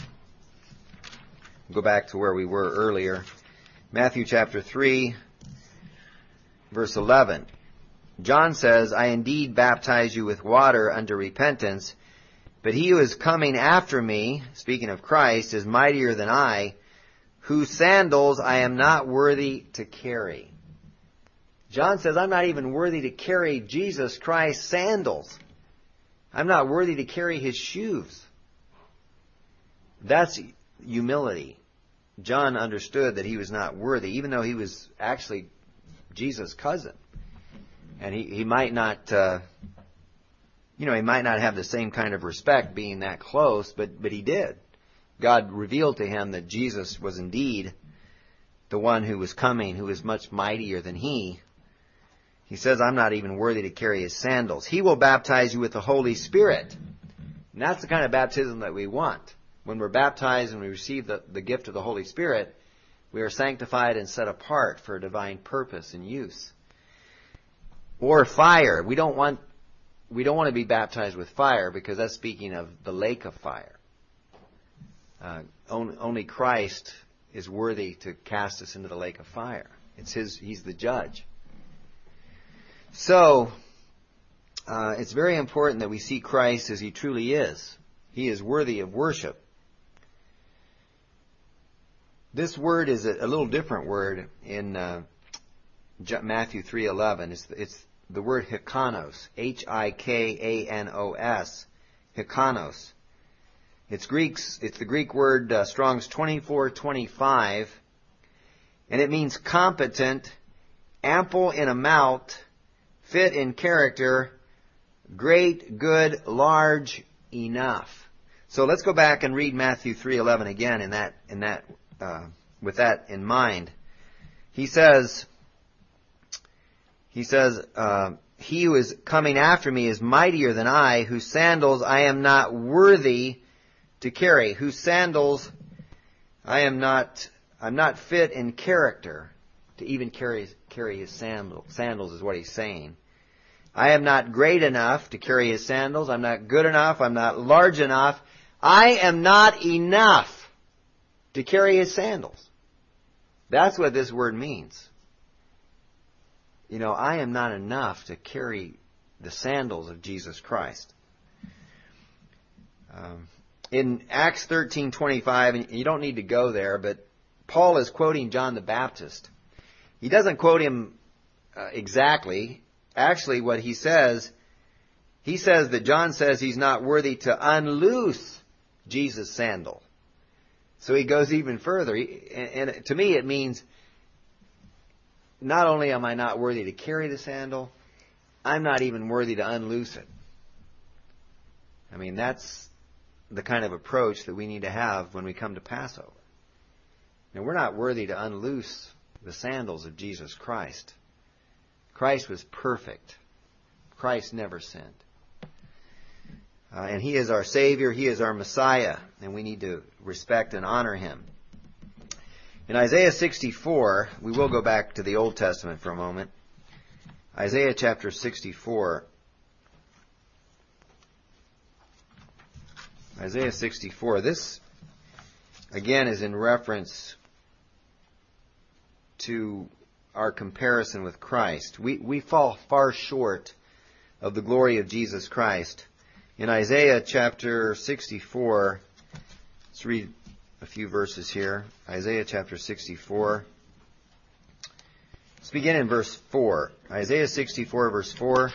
Go back to where we were earlier. Matthew chapter 3, verse 11. John says, I indeed baptize you with water unto repentance, but he who is coming after me, speaking of Christ, is mightier than I, whose sandals I am not worthy to carry. John says, I'm not even worthy to carry Jesus Christ's sandals. I'm not worthy to carry his shoes. That's humility. John understood that he was not worthy, even though he was actually Jesus' cousin. And he might not, he might not have the same kind of respect being that close, but he did. God revealed to him that Jesus was indeed the one who was coming, who was much mightier than he. He says, I'm not even worthy to carry his sandals. He will baptize you with the Holy Spirit. And that's the kind of baptism that we want. When we're baptized and we receive the gift of the Holy Spirit, we are sanctified and set apart for a divine purpose and use. Or fire. We don't want to be baptized with fire because that's speaking of the lake of fire. Only Christ is worthy to cast us into the lake of fire. He's the judge. So, it's very important that we see Christ as he truly is. He is worthy of worship. This word is a little different word in Matthew 3:11. It's the word hikanos, Hikanos, hikanos. It's the Greek word Strong's 2425, and it means competent, ample in amount, fit in character, great, good, large, enough. So let's go back and read Matthew 3:11 again with that in mind. He says, he who is coming after me is mightier than I, whose sandals I am not worthy to carry. Whose sandals I'm not fit in character to even carry his sandals is what he's saying. I am not great enough to carry his sandals. I'm not good enough. I'm not large enough. I am not enough to carry his sandals. That's what this word means. You know, I am not enough to carry the sandals of Jesus Christ. In Acts 13:25, and you don't need to go there, but Paul is quoting John the Baptist. He doesn't quote him exactly. Actually, what he says that John says he's not worthy to unloose Jesus' sandal. So he goes even further. And to me it means, not only am I not worthy to carry the sandal, I'm not even worthy to unloose it. I mean, that's the kind of approach that we need to have when we come to Passover. Now, we're not worthy to unloose the sandals of Jesus Christ. Christ was perfect. Christ never sinned. And He is our Savior. He is our Messiah. And we need to respect and honor Him. In Isaiah 64, we will go back to the Old Testament for a moment. Isaiah chapter 64. Isaiah 64. This, again, is in reference to our comparison with Christ. We fall far short of the glory of Jesus Christ. In Isaiah chapter 64, let's read a few verses here. Isaiah chapter 64. Let's begin in verse 4. Isaiah 64, verse 4.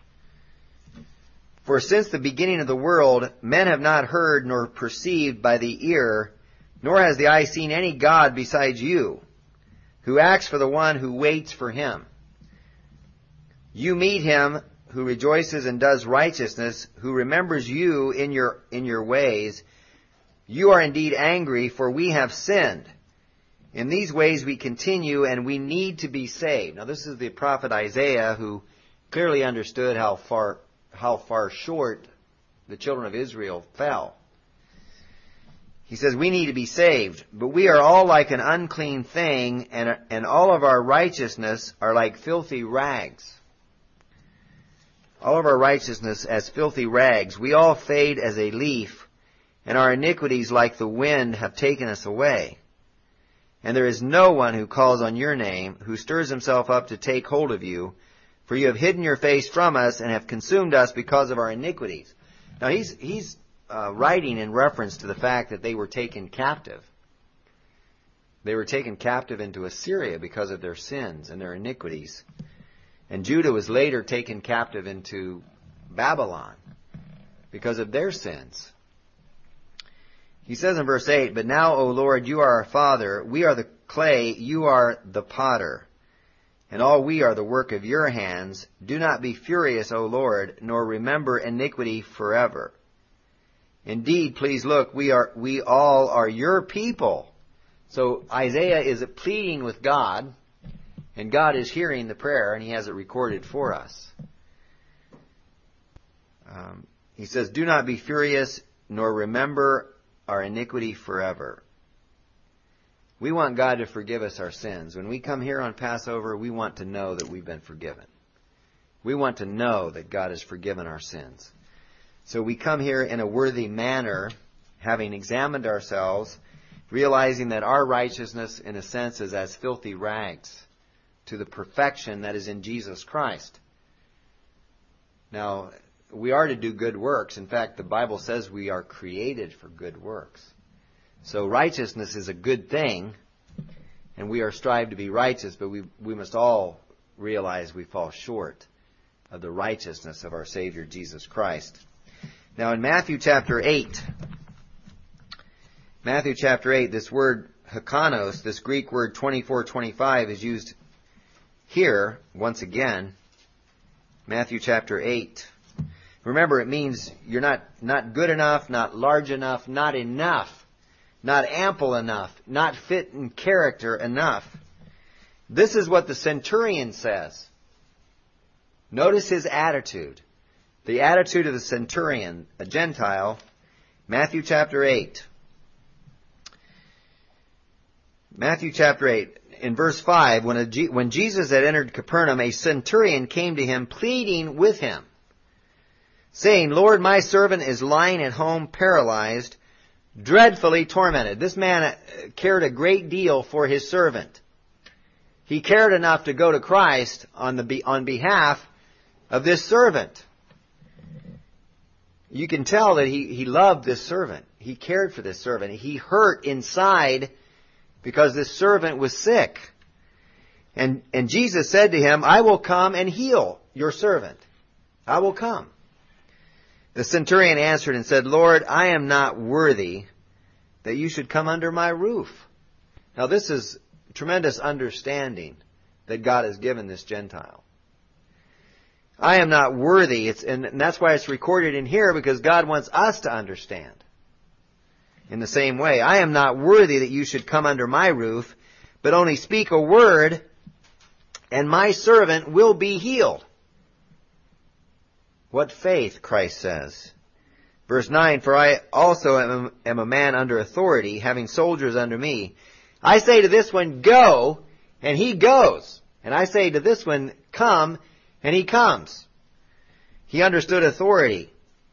For since the beginning of the world, men have not heard nor perceived by the ear, nor has the eye seen any God besides you, who acts for the one who waits for Him. You meet Him who rejoices and does righteousness, who remembers you in your ways. You are indeed angry, for we have sinned. In these ways we continue, and we need to be saved. Now this is the prophet Isaiah, who clearly understood how far short the children of Israel fell. He says, we need to be saved, but we are all like an unclean thing, and all of our righteousness are like filthy rags. All of our righteousness as filthy rags. We all fade as a leaf, and our iniquities like the wind have taken us away. And there is no one who calls on your name, who stirs himself up to take hold of you, for you have hidden your face from us and have consumed us because of our iniquities. Now he's writing in reference to the fact that they were taken captive. They were taken captive into Assyria because of their sins and their iniquities. And Judah was later taken captive into Babylon because of their sins. He says in verse 8, But now, O Lord, you are our Father. We are the clay, you are the potter. And all we are the work of your hands. Do not be furious, O Lord, nor remember iniquity forever. Indeed, please look, we all are your people. So Isaiah is pleading with God, and God is hearing the prayer, and He has it recorded for us. He says, Do not be furious, nor remember our iniquity forever. We want God to forgive us our sins. When we come here on Passover, we want to know that we've been forgiven. We want to know that God has forgiven our sins. So we come here in a worthy manner, having examined ourselves, realizing that our righteousness, in a sense, is as filthy rags to the perfection that is in Jesus Christ. Now, we are to do good works. In fact, the Bible says we are created for good works. So righteousness is a good thing, and we are strived to be righteous, but we must all realize we fall short of the righteousness of our Savior Jesus Christ. Now in Matthew chapter 8, this word hekanos, this Greek word 24:25 is used here once again. Matthew chapter 8. Remember, it means you're not good enough, not large enough, not enough, not ample enough, not fit in character enough. This is what the centurion says. Notice his attitude. The attitude of the centurion, a Gentile. Matthew chapter 8. Matthew chapter 8. In verse 5, when Jesus had entered Capernaum, a centurion came to him, pleading with him, saying, Lord, my servant is lying at home paralyzed, dreadfully tormented. This man cared a great deal for his servant. He cared enough to go to Christ on behalf of this servant. You can tell that he loved this servant. He cared for this servant. He hurt inside because this servant was sick. And Jesus said to him, I will come and heal your servant. I will come. The centurion answered and said, Lord, I am not worthy that you should come under my roof. Now this is tremendous understanding that God has given this Gentile. I am not worthy, and that's why it's recorded in here, because God wants us to understand. In the same way, I am not worthy that you should come under my roof, but only speak a word, and my servant will be healed. What faith, Christ says. Verse 9, for I also am a man under authority, having soldiers under me. I say to this one, go, and he goes. And I say to this one, come, and he comes. He understood authority.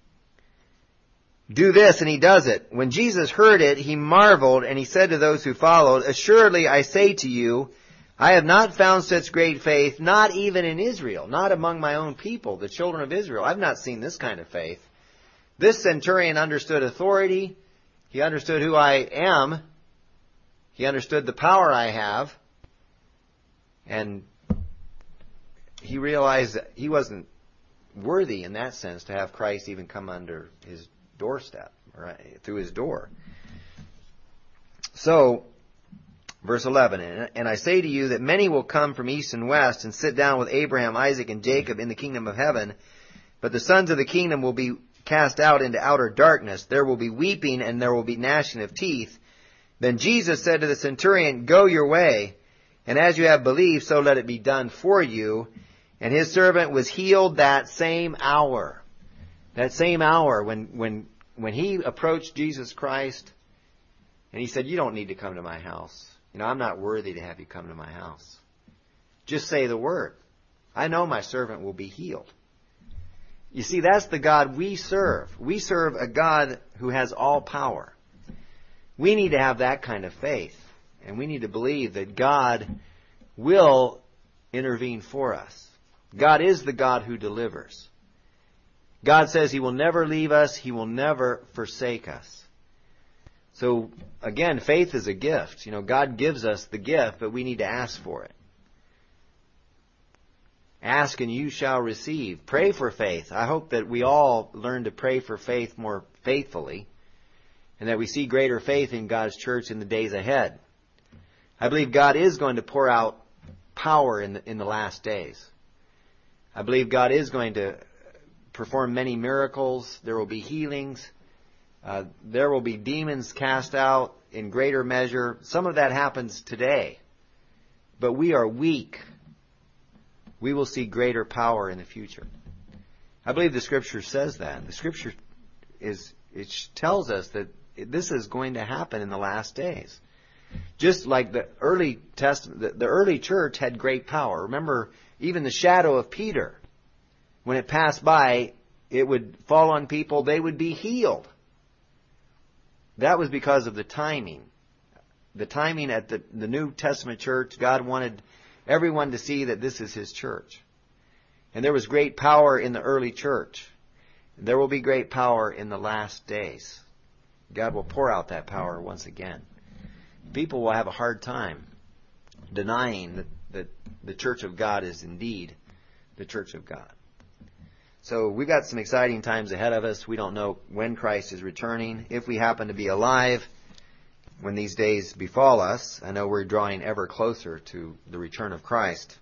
Do this, and he does it. When Jesus heard it, he marveled, and he said to those who followed, assuredly I say to you, I have not found such great faith, not even in Israel, not among my own people, the children of Israel. I've not seen this kind of faith. This centurion understood authority. He understood who I am. He understood the power I have. And he realized that he wasn't worthy in that sense to have Christ even come under his doorstep, or through his door. So, verse 11, and I say to you that many will come from east and west and sit down with Abraham, Isaac, and Jacob in the kingdom of heaven, but the sons of the kingdom will be cast out into outer darkness. There will be weeping and there will be gnashing of teeth. Then Jesus said to the centurion, go your way, and as you have believed, so let it be done for you. And his servant was healed that same hour. That same hour when he approached Jesus Christ, and he said, you don't need to come to my house. I'm not worthy to have you come to my house. Just say the word. I know my servant will be healed. You see, that's the God we serve. We serve a God who has all power. We need to have that kind of faith. And we need to believe that God will intervene for us. God is the God who delivers. God says He will never leave us. He will never forsake us. So, again, faith is a gift. God gives us the gift, but we need to ask for it. Ask and you shall receive. Pray for faith. I hope that we all learn to pray for faith more faithfully, and that we see greater faith in God's church in the days ahead. I believe God is going to pour out power in the last days. I believe God is going to perform many miracles. There will be healings. There will be demons cast out in greater measure. Some of that happens today. But we are weak. We will see greater power in the future. I believe the Scripture says that. The Scripture tells us that this is going to happen in the last days. Just like the early Testament, the early church had great power. Remember, even the shadow of Peter, when it passed by, it would fall on people, they would be healed. That was because of the timing. The timing at the New Testament church, God wanted everyone to see that this is His church. And there was great power in the early church. There will be great power in the last days. God will pour out that power once again. People will have a hard time denying that the church of God is indeed the church of God. So we've got some exciting times ahead of us. We don't know when Christ is returning. If we happen to be alive when these days befall us, I know we're drawing ever closer to the return of Christ.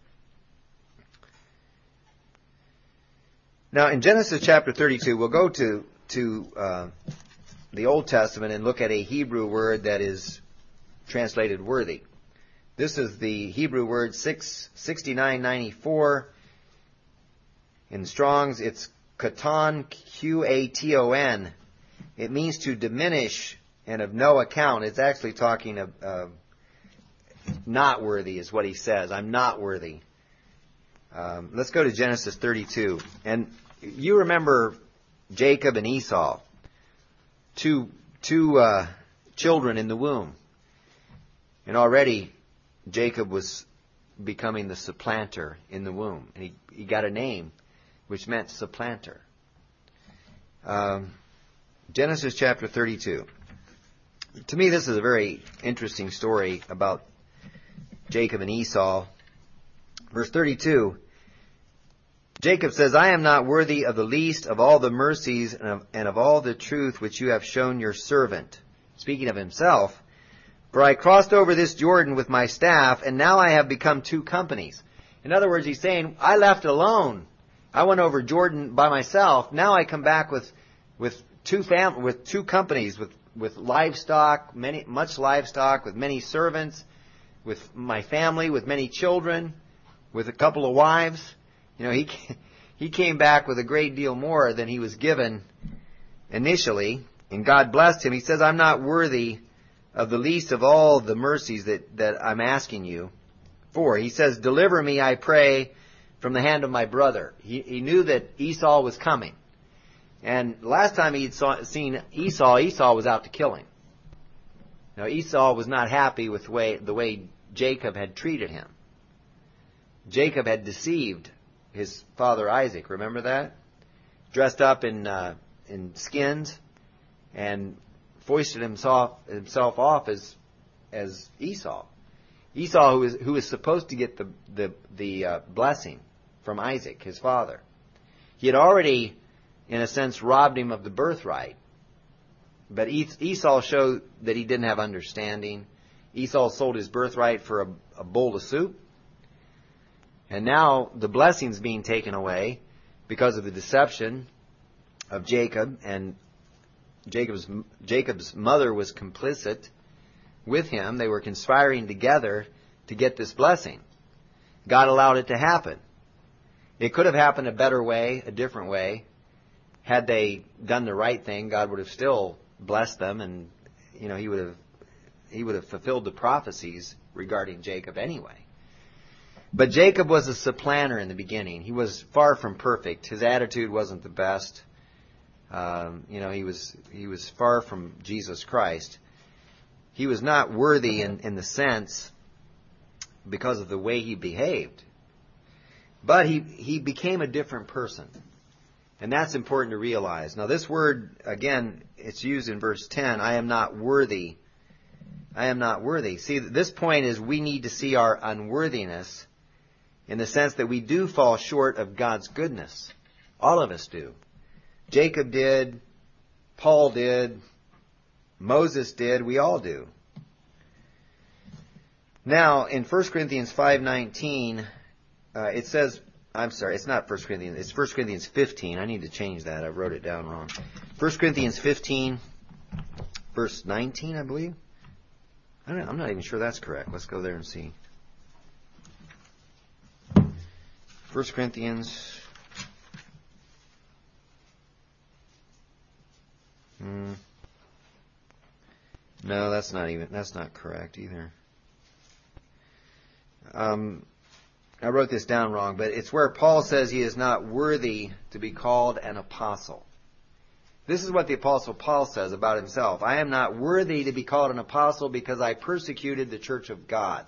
Now in Genesis chapter 32, we'll go to the Old Testament and look at a Hebrew word that is translated worthy. This is the Hebrew word 6994. In Strong's, it's Qaton, Qaton. It means to diminish and of no account. It's actually talking of not worthy is what he says. I'm not worthy. Let's go to Genesis 32. And you remember Jacob and Esau, two children in the womb. And already Jacob was becoming the supplanter in the womb. And he got a name which meant supplanter. Genesis chapter 32. To me, this is a very interesting story about Jacob and Esau. Verse 32, Jacob says, I am not worthy of the least of all the mercies and of all the truth which you have shown your servant. Speaking of himself, for I crossed over this Jordan with my staff, and now I have become two companies. In other words, he's saying, I left alone. I went over Jordan by myself. Now I come back with two companies, with livestock, much livestock, with many servants, with my family, with many children, with a couple of wives. You know, he came back with a great deal more than he was given initially, and God blessed him. He says, I'm not worthy of the least of all the mercies that I'm asking you for. He says, deliver me, I pray, from the hand of my brother. He knew that Esau was coming. And last time he had seen Esau was out to kill him. Now Esau was not happy with the way Jacob had treated him. Jacob had deceived his father Isaac. Remember that? Dressed up in skins and foisted himself off as Esau. Esau, who was supposed to get the blessing from Isaac, his father. He had already, in a sense, robbed him of the birthright. But Esau showed that he didn't have understanding. Esau sold his birthright for a bowl of soup. And now the blessing's being taken away because of the deception of Jacob. And Jacob's mother was complicit with him. They were conspiring together to get this blessing. God allowed it to happen. It could have happened a better way, a different way. Had they done the right thing, God would have still blessed them, and he would have fulfilled the prophecies regarding Jacob anyway. But Jacob was a supplanter in the beginning. He was far from perfect. His attitude wasn't the best. He was far from Jesus Christ. He was not worthy in the sense because of the way he behaved. But he became a different person. And that's important to realize. Now this word, again, it's used in verse 10, I am not worthy. I am not worthy. See, this point is we need to see our unworthiness in the sense that we do fall short of God's goodness. All of us do. Jacob did. Paul did. Moses did. We all do. Now, in 1 Corinthians 5:19, it says, I'm sorry, it's not 1 Corinthians, it's 1 Corinthians 15. I need to change that. I wrote it down wrong. 1 Corinthians 15, verse 19, I believe. I'm not even sure that's correct. Let's go there and see. 1 Corinthians. No, that's not correct either. I wrote this down wrong, but it's where Paul says he is not worthy to be called an apostle. This is what the Apostle Paul says about himself. I am not worthy to be called an apostle because I persecuted the church of God.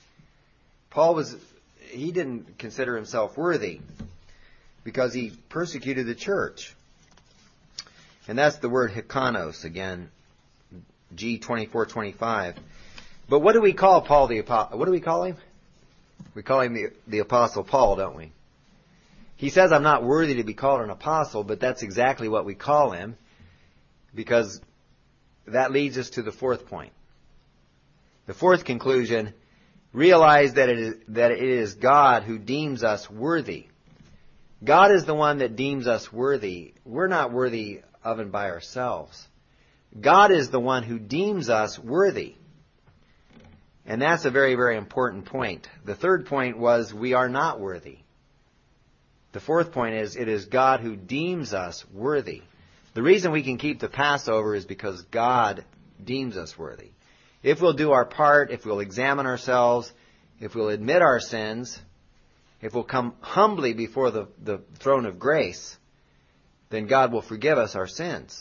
He didn't consider himself worthy because he persecuted the church. And that's the word hikanos again, G2425. But what do we call Paul the apostle? What do we call him? We call him the Apostle Paul, don't we? He says, I'm not worthy to be called an apostle, but that's exactly what we call him, because that leads us to the fourth point. The fourth conclusion, realize that it is God who deems us worthy. God is the one that deems us worthy. We're not worthy of and by ourselves. God is the one who deems us worthy. And that's a very, very important point. The third point was we are not worthy. The fourth point is, it is God who deems us worthy. The reason we can keep the Passover is because God deems us worthy. If we'll do our part, if we'll examine ourselves, if we'll admit our sins, if we'll come humbly before the throne of grace, then God will forgive us our sins.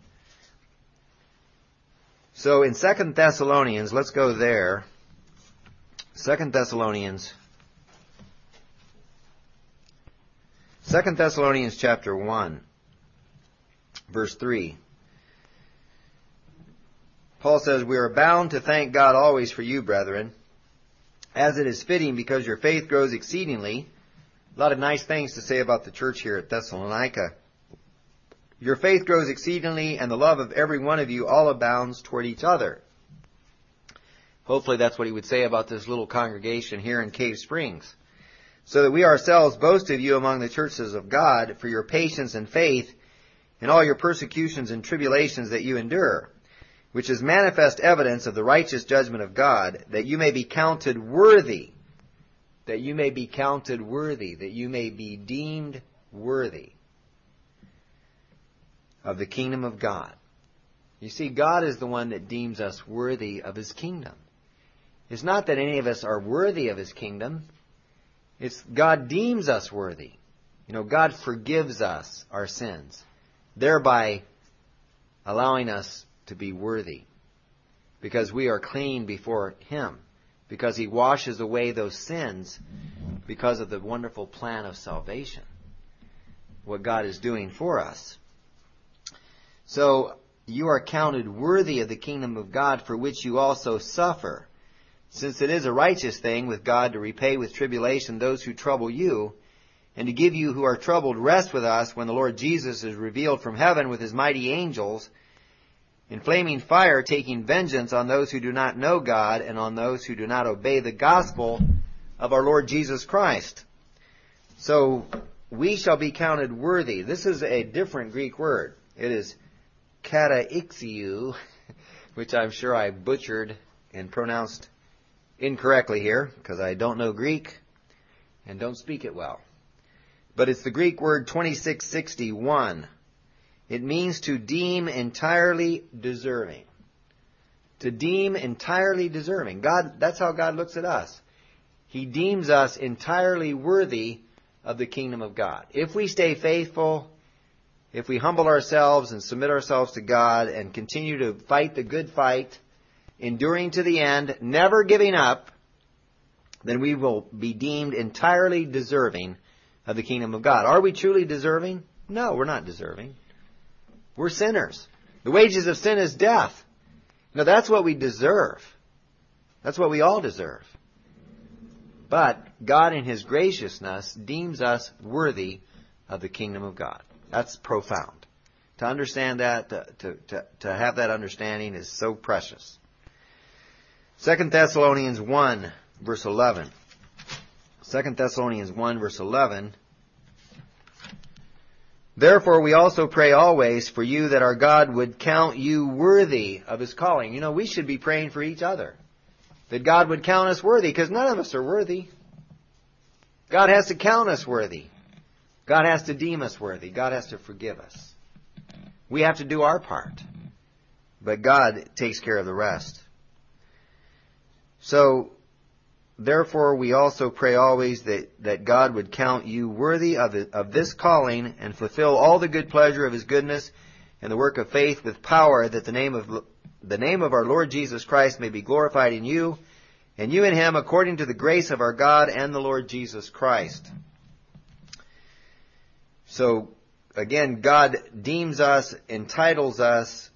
So in 2 Thessalonians, let's go there. 2 Thessalonians chapter 1, verse 3. Paul says, "We are bound to thank God always for you, brethren, as it is fitting, because your faith grows exceedingly." A lot of nice things to say about the church here at Thessalonica. "Your faith grows exceedingly, and the love of every one of you all abounds toward each other." Hopefully that's what he would say about this little congregation here in Cave Springs. "So that we ourselves boast of you among the churches of God for your patience and faith in all your persecutions and tribulations that you endure, which is manifest evidence of the righteous judgment of God, that you may be counted worthy," that you may be counted worthy, that you may be deemed worthy of the kingdom of God. You see, God is the one that deems us worthy of His kingdom. It's not that any of us are worthy of His kingdom. It's God deems us worthy. You know, God forgives us our sins, thereby allowing us to be worthy, because we are clean before Him, because He washes away those sins because of the wonderful plan of salvation, what God is doing for us. So you are counted worthy of the kingdom of God, for which you also suffer, since it is a righteous thing with God to repay with tribulation those who trouble you, and to give you who are troubled rest with us when the Lord Jesus is revealed from heaven with His mighty angels in flaming fire, taking vengeance on those who do not know God and on those who do not obey the gospel of our Lord Jesus Christ. So we shall be counted worthy. This is a different Greek word. It is kataixiou, which I'm sure I butchered and pronounced incorrectly here, because I don't know Greek and don't speak it well. But it's the Greek word 2661. It means to deem entirely deserving. To deem entirely deserving. God, that's how God looks at us. He deems us entirely worthy of the kingdom of God. If we stay faithful, if we humble ourselves and submit ourselves to God and continue to fight the good fight, enduring to the end, never giving up, then we will be deemed entirely deserving of the kingdom of God. Are we truly deserving? No, we're not deserving. We're sinners. The wages of sin is death. Now that's what we deserve. That's what we all deserve. But God in His graciousness deems us worthy of the kingdom of God. That's profound. To understand that, to have that understanding is so precious. 2 Thessalonians 1, verse 11. 2 Thessalonians 1, verse 11. "Therefore we also pray always for you, that our God would count you worthy of His calling." You know, we should be praying for each other, that God would count us worthy, because none of us are worthy. God has to count us worthy. God has to deem us worthy. God has to forgive us. We have to do our part, but God takes care of the rest. So, therefore we also pray always that God would count you worthy of this calling, and fulfill all the good pleasure of His goodness and the work of faith with power, that the name of our Lord Jesus Christ may be glorified in you, and you in Him, according to the grace of our God and the Lord Jesus Christ. So, again, God deems us, entitles us,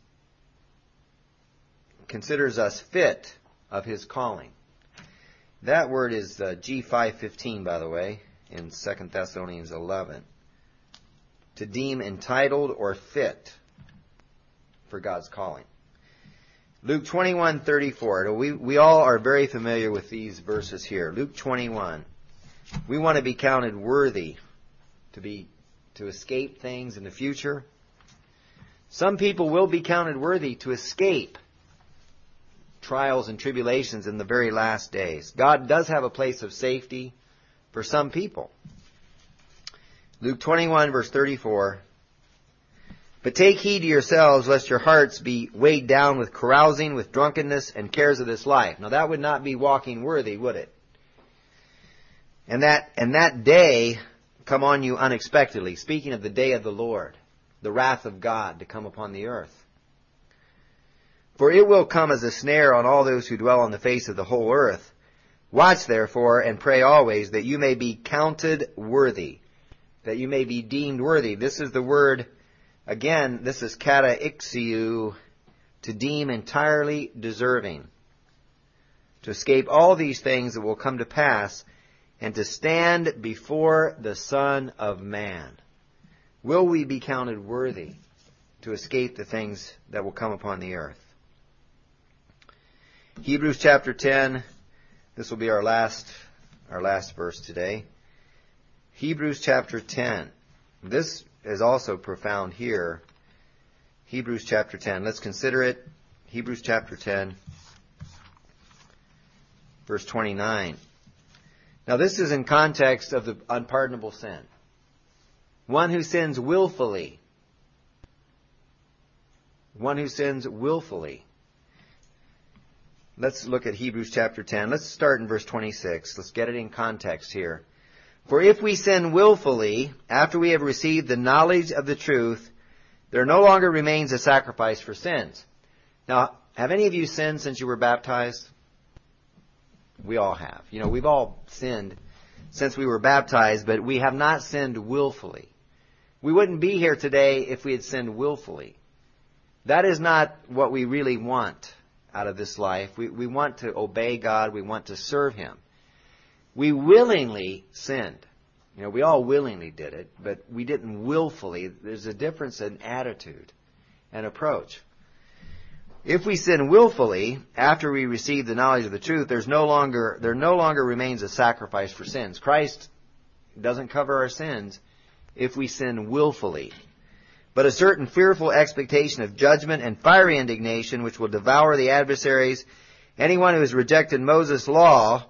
considers us fit of His calling. That word is G515, by the way, in 2 Thessalonians 11. To deem entitled or fit for God's calling. Luke 21:34. We all are very familiar with these verses here. Luke 21. We want to be counted worthy to escape things in the future. Some people will be counted worthy to escape trials and tribulations in the very last days. God does have a place of safety for some people. Luke 21, verse 34. But take heed to yourselves, lest your hearts be weighed down with carousing, with drunkenness, and cares of this life. Now that would not be walking worthy, would it? And that day come on you unexpectedly. Speaking of the day of the Lord, the wrath of God to come upon the earth. For it will come as a snare on all those who dwell on the face of the whole earth. Watch therefore and pray always that you may be counted worthy, that you may be deemed worthy. This is the word, again, this is kata ixiou, to deem entirely deserving, to escape all these things that will come to pass, and to stand before the Son of Man. Will we be counted worthy to escape the things that will come upon the earth? Hebrews chapter 10, this will be our last verse today. Hebrews chapter 10. This is also profound here. Hebrews chapter 10. Let's consider it. Hebrews chapter 10, verse 29. Now this is in context of the unpardonable sin. One who sins willfully. One who sins willfully. Let's look at Hebrews chapter 10. Let's start in verse 26. Let's get it in context here. For if we sin willfully, after we have received the knowledge of the truth, there no longer remains a sacrifice for sins. Now, have any of you sinned since you were baptized? We all have. You know, we've all sinned since we were baptized, but we have not sinned willfully. We wouldn't be here today if we had sinned willfully. That is not what we really want out of this life. We want to obey God. We want to serve Him. We willingly sinned. You know, we all willingly did it, but we didn't willfully. There's a difference in attitude and approach. If we sin willfully, after we receive the knowledge of the truth, there no longer remains a sacrifice for sins. Christ doesn't cover our sins if we sin willfully. But a certain fearful expectation of judgment and fiery indignation which will devour the adversaries. Anyone who has rejected Moses' law,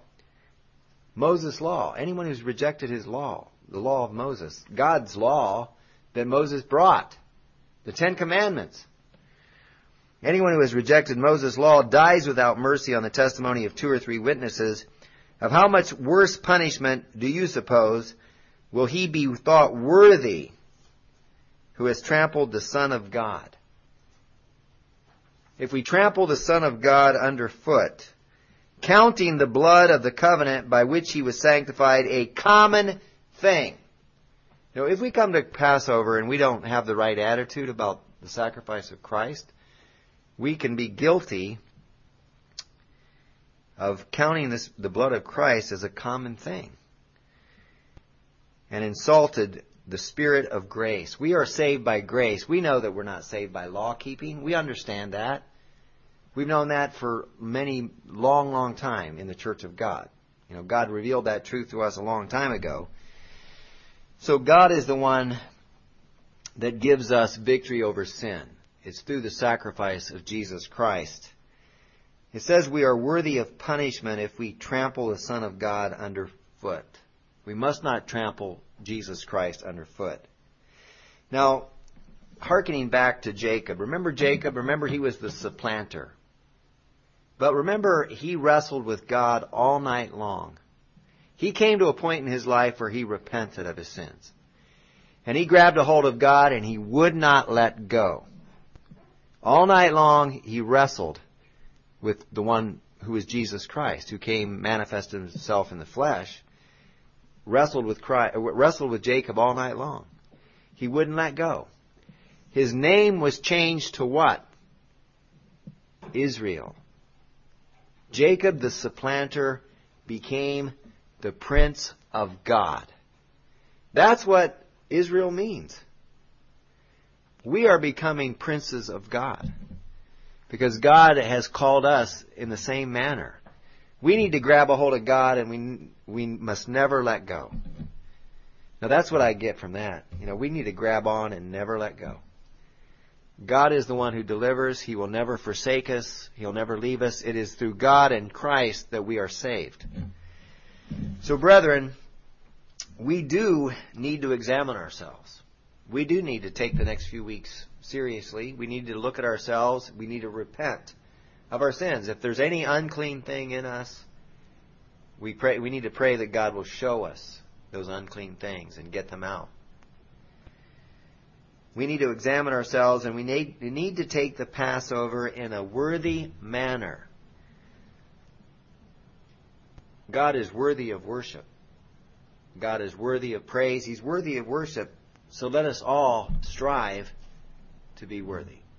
anyone who's rejected his law, the law of Moses, God's law that Moses brought, the Ten Commandments. Anyone who has rejected Moses' law dies without mercy on the testimony of 2 or 3 witnesses. Of how much worse punishment do you suppose will he be thought worthy who has trampled the Son of God? If we trample the Son of God underfoot, counting the blood of the covenant by which he was sanctified a common thing. Now, if we come to Passover and we don't have the right attitude about the sacrifice of Christ, we can be guilty of counting the blood of Christ as a common thing and insulted the Spirit of grace. We are saved by grace. We know that we're not saved by law keeping. We understand that. We've known that for many long time in the Church of God. You know, God revealed that truth to us a long time ago. So God is the one that gives us victory over sin. It's through the sacrifice of Jesus Christ. It says we are worthy of punishment if we trample the Son of God underfoot. We must not trample Jesus Christ underfoot. Now, hearkening back to Jacob. Remember Jacob? Remember he was the supplanter. But remember, he wrestled with God all night long. He came to a point in his life where he repented of his sins. And he grabbed a hold of God and he would not let go. All night long, he wrestled with the one who is Jesus Christ, who came, manifested himself in the flesh, wrestled with Jacob all night long. He wouldn't let go. His name was changed to what? Israel. Jacob the supplanter became the Prince of God. That's what Israel means. We are becoming princes of God because God has called us in the same manner. We need to grab a hold of God and we must never let go. Now that's what I get from that. You know, we need to grab on and never let go. God is the one who delivers. He will never forsake us. He'll never leave us. It is through God and Christ that we are saved. So brethren, we do need to examine ourselves. We do need to take the next few weeks seriously. We need to look at ourselves. We need to repent of our sins. If there's any unclean thing in us, we need to pray that God will show us those unclean things and get them out. We need to examine ourselves, and we need to take the Passover in a worthy manner. God is worthy of worship. God is worthy of praise. He's worthy of worship. So let us all strive to be worthy.